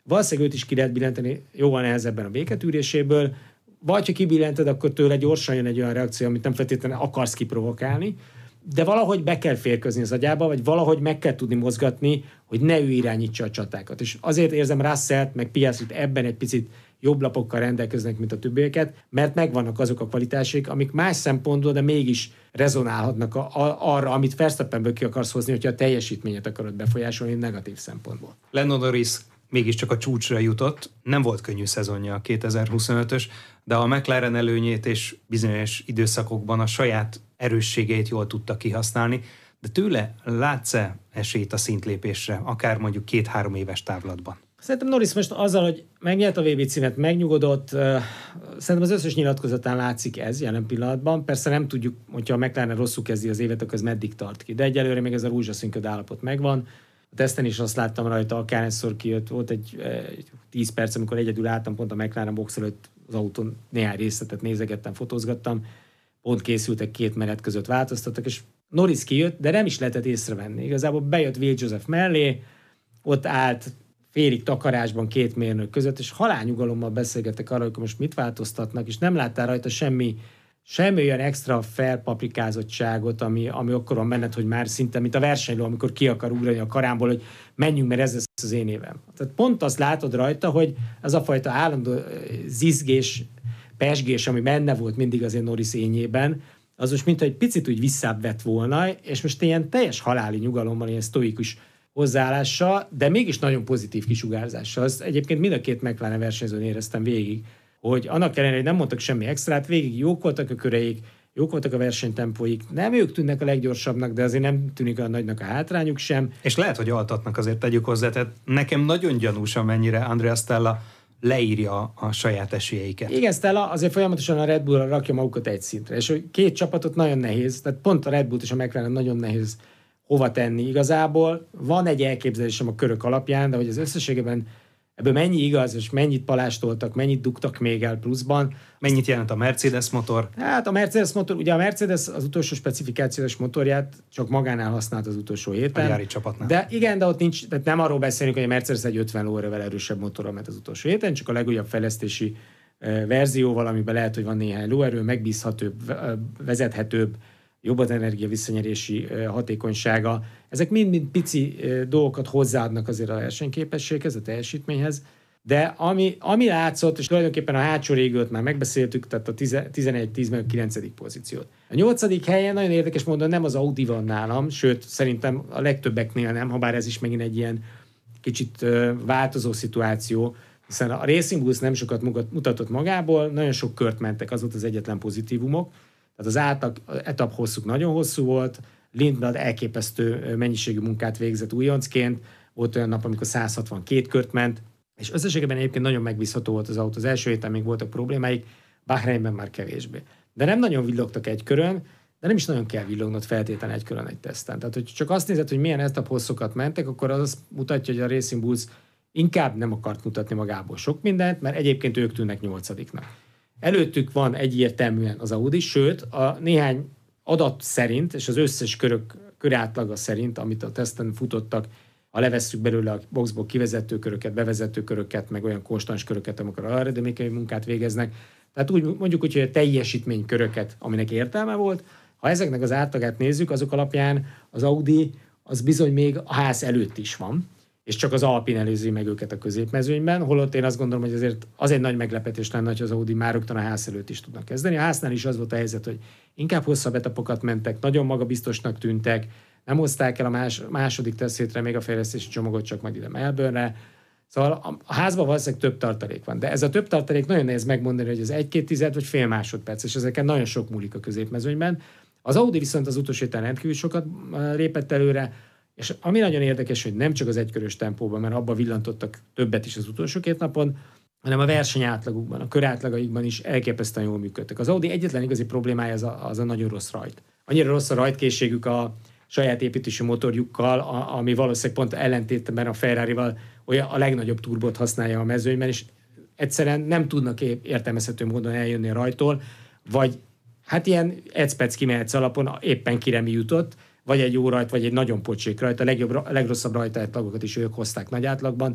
valószínűleg őt is ki lehet billenteni jóval nehezebben a béketűréséből, vagy ha kibillented, akkor tőle gyorsan jön egy olyan reakció, amit nem feltétlenül akarsz kiprovokálni, de valahogy be kell férkőzni az agyába, vagy valahogy meg kell tudni mozgatni, hogy ne ő irányítsa a csatákat. És azért érzem Russellt, meg Piastrit ebben egy picit jobb lapokkal rendelkeznek, mint a többieket, mert megvannak azok a kvalitások, amik más szempontból, de mégis rezonálhatnak a, a, arra, amit Verstappenből ki akarsz hozni, hogyha a teljesítményet akarod befolyásolni negatív szempontból. Lando Norris mégiscsak a csúcsra jutott. Nem volt könnyű szezonja a kétezer-huszonötös, de a McLaren előnyét és bizonyos időszakokban a saját erősségeit jól tudta kihasználni, de tőle látsz-e esélyt a szintlépésre, akár mondjuk két-három éves távlatban? Szerintem Norris most azzal, hogy megnyert a vé bé címet, megnyugodott, szerintem az összes nyilatkozatán látszik ez jelen pillanatban. Persze nem tudjuk, hogyha a McLaren rosszul kezdi az évet, akkor ez meddig tart ki. De egyelőre még ez a rózsaszínköd állapot megvan. A teszten is azt láttam rajta, akárhányszor kijött, volt egy, egy tíz perc, amikor egyedül álltam pont a McLaren box előtt az autón, néhány részletet nézegettem, fotózgattam, pont készültek két menet között változtattak, és Norris kijött, de nem is lehetett észrevenni. Igazából bejött Will Joseph mellé, ott állt félig takarásban két mérnök között, és halálnyugalommal beszélgettek arra, hogy most mit változtatnak, és nem láttál rajta semmi, semmi olyan extra felpaprikázottságot, ami, ami akkor van benned, hogy már szinte, mint a versenyló, amikor ki akar ugrani a karámból, hogy menjünk, mert ez lesz az én évem. Tehát pont azt látod rajta, hogy ez a fajta állandó zizgés, pesgés, ami benne volt mindig az én Norris ényében, az most mint egy picit úgy visszább vett volna, és most ilyen teljes haláli nyugalommal, ilyen sztoikus hozzáállással, de mégis nagyon pozitív kisugárzással. Azt egyébként mind a két McLaren versenyzőn éreztem végig, hogy annak ellenére, hogy nem mondtak semmi extrát, végig jók voltak a köreik, jók voltak a versenytempóik. Nem ők tűnnek a leggyorsabbnak, de azért nem tűnik a nagynak a hátrányuk sem. És lehet, hogy altatnak, azért tegyük hozzá. Tehát nekem nagyon gyanús, amennyire Andrea Stella leírja a saját esélyeiket. Igen, Stella azért folyamatosan a Red Bullra rakja magukat egy szintre, és hogy két csapatot nagyon nehéz, tehát pont a Red Bullt és a McLaren nagyon nehéz hova tenni igazából. Van egy elképzelésem a körök alapján, de hogy az összességében ebből mennyi igaz, és mennyit palástoltak, mennyit dugtak még el pluszban. Mennyit jelent a Mercedes motor? Hát a Mercedes motor, ugye a Mercedes az utolsó specifikációs motorját csak magánál használt az utolsó héten. A gyári csapatnál. De igen, de ott nincs, tehát nem arról beszélünk, hogy a Mercedes egy ötven lóerővel erősebb motorral ment az utolsó héten, csak a legújabb fejlesztési verzióval, amiben lehet, hogy van néhány lóerő, megbízhatóbb, vezethetőbb, jobb az energia visszanyerési hatékonysága. Ezek mind-mind pici dolgokat hozzáadnak azért a versenyképességhez, a teljesítményhez, de ami, ami látszott, és tulajdonképpen a hátsó régőt már megbeszéltük, tehát a tizenegy tíz meg a kilencedik pozíciót. A nyolcadik helyen nagyon érdekes módon nem az Audi van nálam, sőt, szerintem a legtöbbeknél nem, ha bár ez is megint egy ilyen kicsit változó szituáció, hiszen a Racing Bulls nem sokat mutatott magából, nagyon sok kört mentek, az volt az egyetlen pozitívumok. Tehát az átlag etap hosszuk nagyon hosszú volt, Lindblad elképesztő mennyiségű munkát végzett újoncként, volt olyan nap, amikor száz hatvankét kört ment, és összességében egyébként nagyon megbízható volt az autó. Az első héten még voltak problémáik, Bahreinben már kevésbé. De nem nagyon villogtak egy körön, de nem is nagyon kell villognod feltétlenül egy körön egy teszten. Tehát, hogy csak azt nézed, hogy milyen etap hosszokat mentek, akkor az azt mutatja, hogy a Racing Bulls inkább nem akart mutatni magából sok mindent, mert egyébként ők tűnnek nyolcadiknak. Előttük van egyértelműen az Audi, sőt, a néhány adat szerint, és az összes körök, körátlaga szerint, amit a teszten futottak, ha levesszük belőle a boxból kivezető köröket, bevezető köröket, meg olyan konstans köröket, amikor aerodinamikai munkát végeznek, tehát úgy mondjuk úgy, hogy a teljesítményköröket, aminek értelme volt, ha ezeknek az átlagát nézzük, azok alapján az Audi az bizony még a ház előtt is van, és csak az Alpine előzi meg őket a középmezőnyben, holott én azt gondolom, hogy azért az egy nagy meglepetés lenne, hogy az Audi már rögtön a ház előtt is tudnak kezdeni. A háznál is az volt a helyzet, hogy inkább hosszabb etapokat mentek, nagyon magabiztosnak tűntek, nem hozták el a más, második teszthétre még a fejlesztési csomagot, csak majd ide Melbourne-re. Szóval a házban valószínűleg több tartalék van, de ez a több tartalék nagyon nehéz megmondani, hogy az egy-két tized vagy fél másodperc, és ezeken nagyon sok múlik a középmezőnyben. Az Audi viszont az utolsó héten rendkívül sokat lépett előre, és ami nagyon érdekes, hogy nem csak az egykörös tempóban, mert abba villantottak többet is az utolsó két napon, hanem a verseny átlagukban, a kör átlagaikban is elképesztően jól működtek. Az Audi egyetlen igazi problémája az a, az a nagyon rossz rajt. Annyira rossz a rajtkészségük a saját építésű motorjukkal, a, ami valószínűleg pont ellentétben a Ferrarival olyan a legnagyobb turbót használja a mezőnyben, és egyszerűen nem tudnak értelmezhető módon eljönni a rajtól, vagy hát ilyen ecpec kimehetsz alapon éppen kire mi jutott, vagy egy jó rajt, vagy egy nagyon pocsék rajt. A legjobb, a legrosszabb rajtátlagokat is ők hozták nagy átlagban.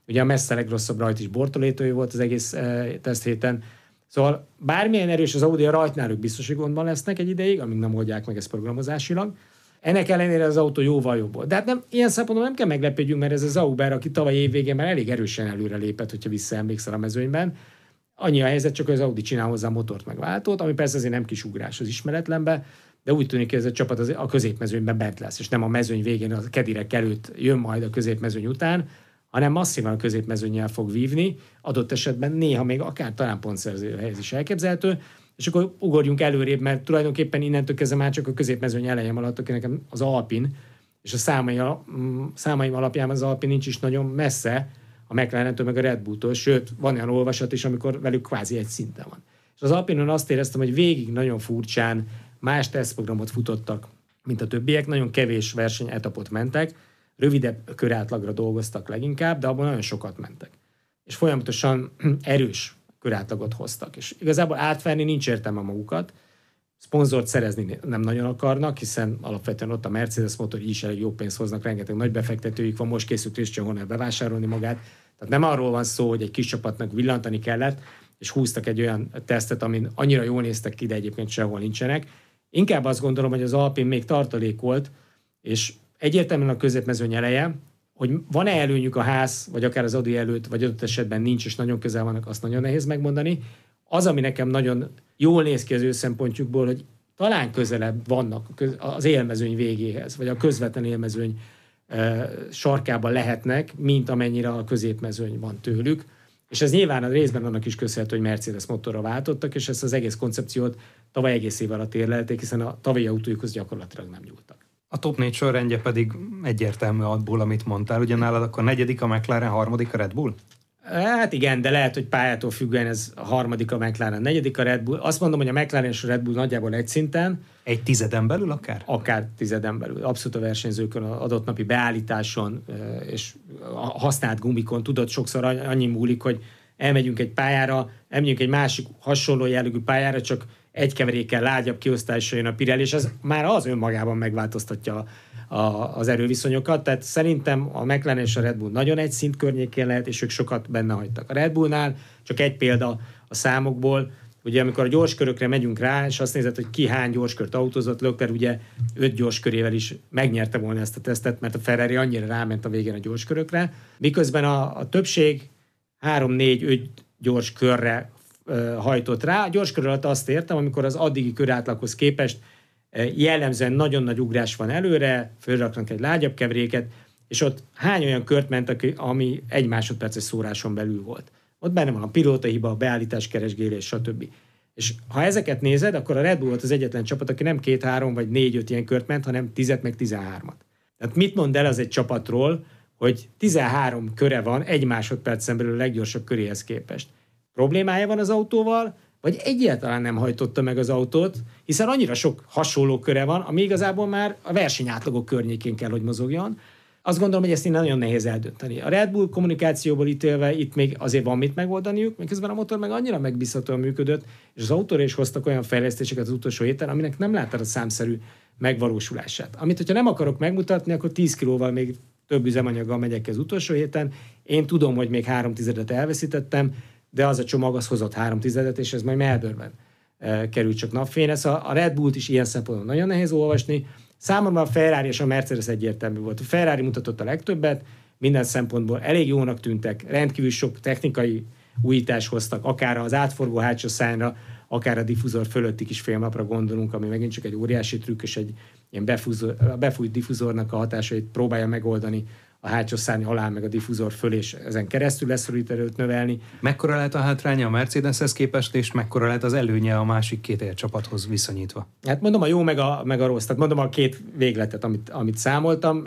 Ugye a messze legrosszabb rajt is Bortolétói volt az egész e, teszthéten. Szóval bármilyen erős az Audi, a rajtnál ők biztos, hogy gondban lesznek egy ideig, amíg nem oldják meg ezt programozásilag. Ennek ellenére az autó jóval jobb volt. De hát nem, ilyen szempontból nem kell meglepődjünk, mert ez az Zauber, aki tavaly évvégén már elég erősen előre lépett, hogyha visszaemlékszel a mezőnyben. Annyi a helyzet, csak az Audi csinál hozzá motort meg váltót, ami persze azért nem kis ugrás az ismeretlenbe, de úgy tűnik, hogy ez a csapat az a középmezőnyben bent lesz, és nem a mezőny végén a kedirek előtt jön majd a középmezőny után, hanem masszívan a középmezőnnyel fog vívni, adott esetben néha még akár talán pontszerző helyez is elképzelhető, és akkor ugorjunk előrébb, mert tulajdonképpen innentől kezdve már csak a középmezőny elején alatt, aki nekem az Alpine, és a számai, számaim alapján az Alpine nincs is nagyon messze a McLarentől meg a Red Bulltól, sőt, van olyan olvasat is, amikor velük kvázi egy szinten van. És az Alpine-on azt éreztem, hogy végig nagyon furcsán más tesztprogramot futottak, mint a többiek, nagyon kevés versenyetapot mentek, rövidebb körátlagra dolgoztak leginkább, de abban nagyon sokat mentek. És folyamatosan erős körátlagot hoztak. És igazából átverni nincs értelme magukat, szponzort szerezni nem nagyon akarnak, hiszen alapvetően ott a Mercedes motor is elég jó pénzt hoznak, rengeteg nagy befektetőjük van, most készült Christian Horner bevásárolni magát. Tehát nem arról van szó, hogy egy kis csapatnak villantani kellett, és húztak egy olyan tesztet, amin annyira jól néztek ki, de egyébként sehol nincsenek. Inkább azt gondolom, hogy az Alpine még tartalékolt, és egyértelműen a középmezőny eleje, hogy van-e előnyük a ház, vagy akár az Audi előtt, vagy adott esetben nincs, és nagyon közel vannak, azt nagyon nehéz megmondani. Az, ami nekem nagyon jól néz ki az ő szempontjukból, hogy talán közelebb vannak az élmezőny végéhez, vagy a közvetlen élmezőny e, sarkában lehetnek, mint amennyire a középmezőny van tőlük. És ez nyilván a részben annak is köszönhető, hogy Mercedes motorra váltottak, és ezt az egész koncepciót tavaly egész év alatt érlelték, hiszen a tavalyi autójukhoz gyakorlatilag nem nyúltak. A top négy sorrendje pedig egyértelmű abból, amit mondtál. Ugye nálad akkor negyedik a McLaren, harmadik a Red Bull? Hát igen, de lehet, hogy pályától függően ez a harmadik a McLaren, negyedik a Red Bull. Azt mondom, hogy a McLaren és a Red Bull nagyjából egy szinten. Egy tizeden belül akár? Akár tizeden belül. Abszolút a versenyzőkön, az adott napi beállításon és a használt gumikon. Tudod, sokszor annyi múlik, hogy elmegyünk egy pályára, elmegyünk egy másik hasonló jellegű pályára, csak egy keverékkel lágyabb kiosztásra jön a Pirelli, és az már az önmagában megváltoztatja a, a, az erőviszonyokat. Tehát szerintem a McLaren és a Red Bull nagyon egy szint környékén lehet, és ők sokat benne hagytak. A Red Bullnál csak egy példa a számokból, ugye amikor a gyorskörökre megyünk rá, és azt nézed, hogy ki hány gyorskört autózott, Leclerc ugye öt gyorskörével is megnyerte volna ezt a tesztet, mert a Ferrari annyira ráment a végén a gyorskörökre, miközben a, a többség három négy öt gyors körre uh, hajtott rá. A gyors kör alatt azt értem, amikor az addigi körátlaghoz képest uh, jellemzően nagyon nagy ugrás van előre, fölraknak egy lágyabb keveréket, és ott hány olyan kört ment, ami egy másodperces szóráson belül volt. Ott benne van a pilótahiba, a beállítás keresgélés, stb. És ha ezeket nézed, akkor a Red Bull volt az egyetlen csapat, aki nem két-három vagy négy-öt ilyen kört ment, hanem tízet meg tizenhármat. Tehát mit mond el az egy csapatról, hogy tizenhárom köre van egy másodpercen belül a leggyorsabb köréhez képest? Problémája van az autóval, vagy egyáltalán nem hajtotta meg az autót, hiszen annyira sok hasonló köre van, ami igazából már a versenyátlagok környékén kell, hogy mozogjon. Azt gondolom, hogy ezt innen nagyon nehéz eldönteni. A Red Bull kommunikációból ítélve itt még azért van mit megoldaniuk, miközben a motor meg annyira megbízhatóan működött, és az autóra is hoztak olyan fejlesztéseket az utolsó héten, aminek nem láttad a számszerű megvalósulását. Amit, hogyha nem akarok megmutatni, akkor tíz kilóval még több üzemanyaggal megyek az utolsó héten. Én tudom, hogy még három tizedet elveszítettem, de az a csomag az hozott három tizedet, és ez majd Melbourne-ben e, került csak napfényre. Szóval a Red Bullt is ilyen szempontból nagyon nehéz olvasni. Számomra a Ferrari és a Mercedes egyértelmű volt. A Ferrari mutatott a legtöbbet, minden szempontból elég jónak tűntek, rendkívül sok technikai újítás hoztak, akár az átforgó hátsó szárnyra, akár a diffúzor fölötti kis félnapra gondolunk, ami megint csak egy óriási trükk, és egy ilyen befúzor, a befújt diffúzornak a hatásait próbálja megoldani a hátsó szárny alá, meg a diffúzor föl, és ezen keresztül leszorít erőt növelni. Mekkora lehet a hátránya a Mercedeshez képest, és mekkora lehet az előnye a másik két élcsapathoz viszonyítva? Hát mondom a jó, meg a, meg a rossz. Tehát mondom a két végletet, amit, amit számoltam.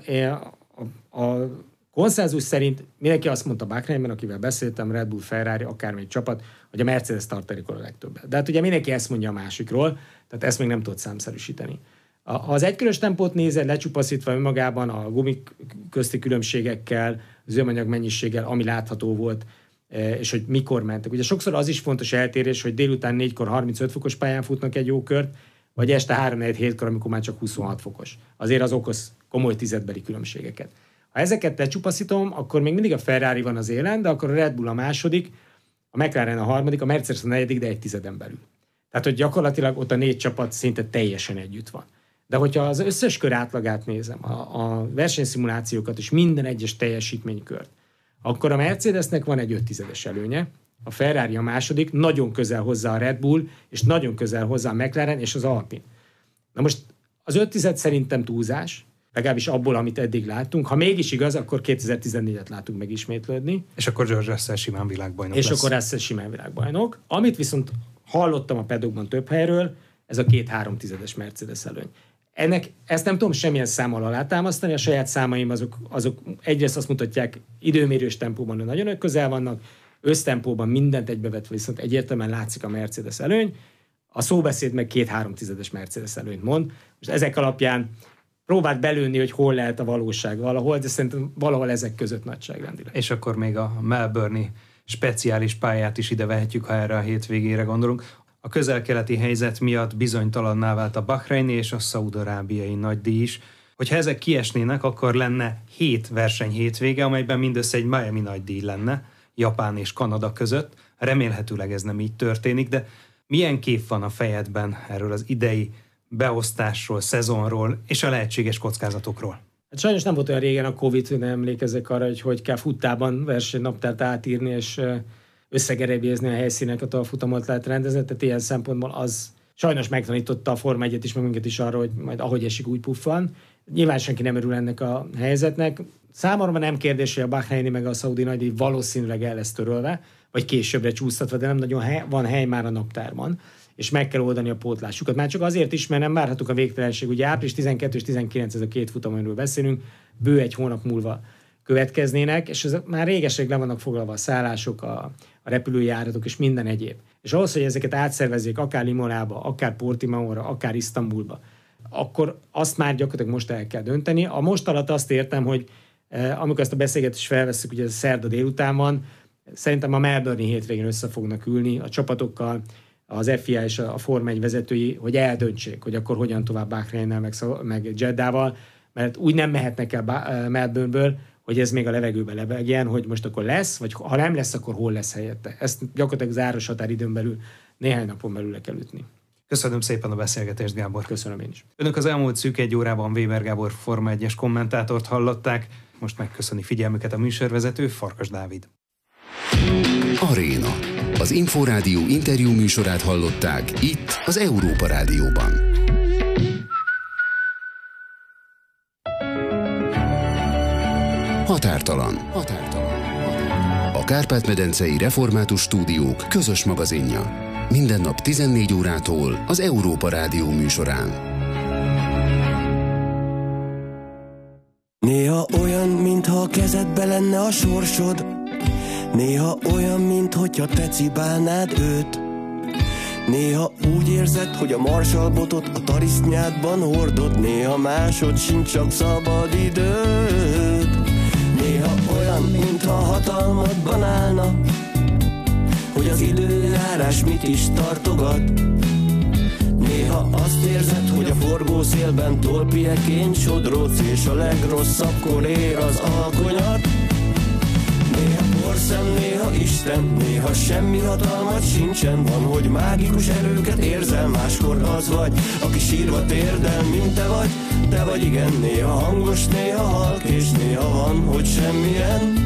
A, a konszenzus szerint mindenki azt mondta Bakreinben, akivel beszéltem, Red Bull, Ferrari, akármelyik csapat, hogy a Mercedes tartalékol a legtöbbet. De hát ugye mindenki ezt mondja a másikról, tehát ezt még nem tudod számszerűsíteni. Ha az egykörös tempót nézed, lecsupaszítva önmagában a gumik közti különbségekkel, az üzemanyag mennyiséggel, ami látható volt, és hogy mikor mentek. Ugye sokszor az is fontos eltérés, hogy délután négykor harmincöt fokos pályán futnak egy jó kört, vagy este három négy hétkor, amikor már csak huszonhat fokos. Azért az okoz komoly tizedbeli különbségeket. Ha ezeket lecsupaszítom, akkor még mindig a Ferrari van az élen, de akkor a Red Bull a második, a McLaren a harmadik, a Mercedes a negyedik, de egy tizeden belül. Tehát, hogy gyakorlatilag ott a négy csapat szinte teljesen együtt van. De hogyha az összes kör átlagát nézem, a, a versenyszimulációkat és minden egyes teljesítménykört, akkor a Mercedesnek van egy öt tizedes előnye, a Ferrari a második, nagyon közel hozzá a Red Bull, és nagyon közel hozzá a McLaren és az Alpine. Na most az öt tized szerintem túlzás, legalábbis abból, amit eddig láttunk. Ha mégis igaz, akkor kétezer-tizennégyet látunk megismétlődni. És akkor George Russell simán világbajnok és lesz. És akkor Russell simán világbajnok. Amit viszont hallottam a pedokban több helyről, ez a két-három tizedes Mercedes előny. Ennek, ezt nem tudom semmilyen számmal alátámasztani, a saját számaim azok, azok egyrészt azt mutatják, időmérős tempóban nagyon közel vannak, össztempóban mindent egybevetve, viszont egyértelműen látszik a Mercedes előny, a szóbeszéd meg két-három tizedes Mercedes előnyt mond. Most ezek alapján próbált belőni, hogy hol lehet a valóság valahol, de szerintem valahol ezek között nagyságrendileg. És akkor még a Melbourne-i speciális pályát is ide vehetjük, ha erre a hétvégére gondolunk. A közel-keleti helyzet miatt bizonytalanná vált a bahreini és a szaúd-arábiai nagydíj is. Hogyha ezek kiesnének, akkor lenne hét verseny hétvége, amelyben mindössze egy Miami nagydíj lenne, Japán és Kanada között. Remélhetőleg ez nem így történik, de milyen kép van a fejedben erről az idei beosztásról, szezonról és a lehetséges kockázatokról? Hát sajnos nem volt olyan régen a Covid, hogy nem emlékezek arra, hogy hogy kell futtában versenynaptárt átírni, és összegerebézni a helyszíneket, a futamot lehet rendezni, tehát ilyen szempontból az sajnos megtanította a Forma egyet is, meg minket is arra, hogy majd ahogy esik, úgy puffan. Nyilván senki nem örül ennek a helyzetnek. Számomra nem kérdés, hogy a bahreini meg a szaudi nagydíj valószínűleg el lesz törölve, vagy későbbre csúsztatva, de nem nagyon hely, van hely már a naptárban, és meg kell oldani a pótlásukat. Már csak azért is, mert nem várhatunk a végtelenség. Ugye április tizenkettő és tizenkilenc, ez a két futam, amiről beszélünk, bő egy hónap múlva következnének, és ez már régeség le vannak foglalva a szállások, a, a repülőjáratok és minden egyéb. És ahhoz, hogy ezeket átszervezzék akár Limonába, akár Portimaóra, akár Isztambulba, akkor azt már gyakorlatilag most el kell dönteni. A most alatt azt értem, hogy eh, amikor ezt a beszélgetést felvesszük, ugye ez a szerda délután van, szerintem a Melbourne-i hétvégén össze fognak ülni a csapatokkal, az ef i á és a Forma egy vezetői, hogy eldöntsék, hogy akkor hogyan tovább Bahreinnel, meg, meg Jeddával, mert úgy nem mehetnek el Melbourneből, hogy ez még a levegőben lebegjen, hogy most akkor lesz, vagy ha nem lesz, akkor hol lesz helyette. Ezt gyakorlatilag záros határidőn belül néhány napon belül le kell ütni. Köszönöm szépen a beszélgetést, Gábor. Köszönöm én is. Önök az elmúlt szűk egy órában Weber Gábor Forma egyes kommentátort hallották. Most megköszöni figyelmüket a műsorvezető, Farkas Dávid. Aréna. Az Inforádió interjú műsorát hallották itt az Európa Rádióban. Határtalan. Határtalan. A Kárpát-medencei Református Stúdiók közös magazinja. Minden nap tizennégy órától az Európa Rádió műsorán. Néha olyan, mintha a kezedbe lenne a sorsod, néha olyan, minthogyha te cibálnád őt. Néha úgy érzed, hogy a marsalbotot a tarisznyádban hordod, néha másod sincs, csak szabad időd. Néha olyan, mintha hatalmadban állna, hogy az időjárás mit is tartogat. Néha azt érzed, hogy a forgószélben tolpieként sodródsz, és a legrosszabbkor ér az alkonyat. Néha porszem, néha Isten, néha semmi hatalmat sincsen. Van, hogy mágikus erőket érzel, máskor az vagy, aki sírva térdel, mint te vagy. Te vagy igen, néha hangos, néha halk, és néha van, hogy semmilyen.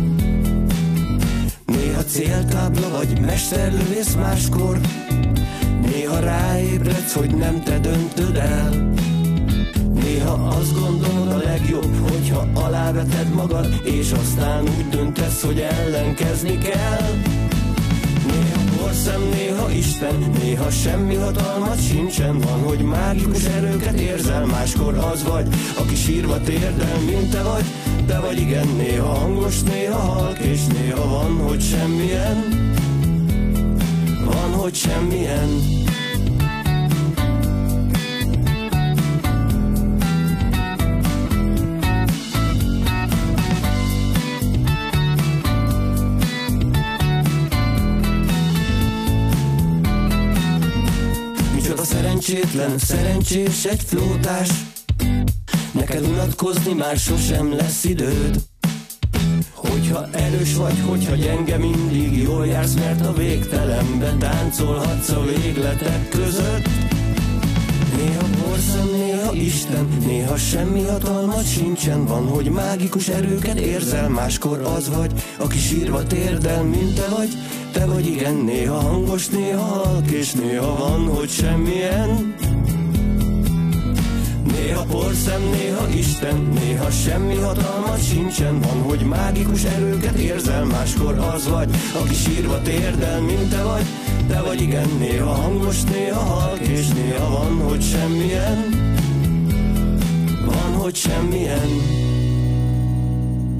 Néha céltábla vagy mesterlövész máskor, néha ráébredsz, hogy nem te döntöd el. Néha azt gondolod a legjobb, hogyha aláveted magad, és aztán úgy döntesz, hogy ellenkezni kell. Néha porszem, néha Isten, néha semmi hatalmat sincsen. Van, hogy mágikus erőket érzel, máskor az vagy, aki sírva térdel, mint te vagy. Te vagy igen, néha hangos, néha halk, és néha van, hogy semmilyen. Van, hogy semmilyen. Micsoda szerencsétlen, szerencsés egy flótás. neked unatkozni már sosem lesz időd. Hogyha erős vagy, hogyha gyenge, mindig jól jársz, mert a végtelenbe táncolhatsz a végletek között. Néha porszem, néha Isten, néha semmi hatalmat sincsen. Van, hogy mágikus erőket érzel, máskor az vagy, aki sírva térdel, mint te vagy. Te vagy igen, néha hangos, néha halk, és néha van, hogy semmilyen. Néha porszem, néha Isten, néha semmi hatalmat sincsen. Van, hogy mágikus erőket érzel, máskor az vagy, aki sírva térdel, mint te vagy. Te vagy igen, néha hangos, néha halk, és néha van, hogy semmilyen. Van, hogy semmilyen.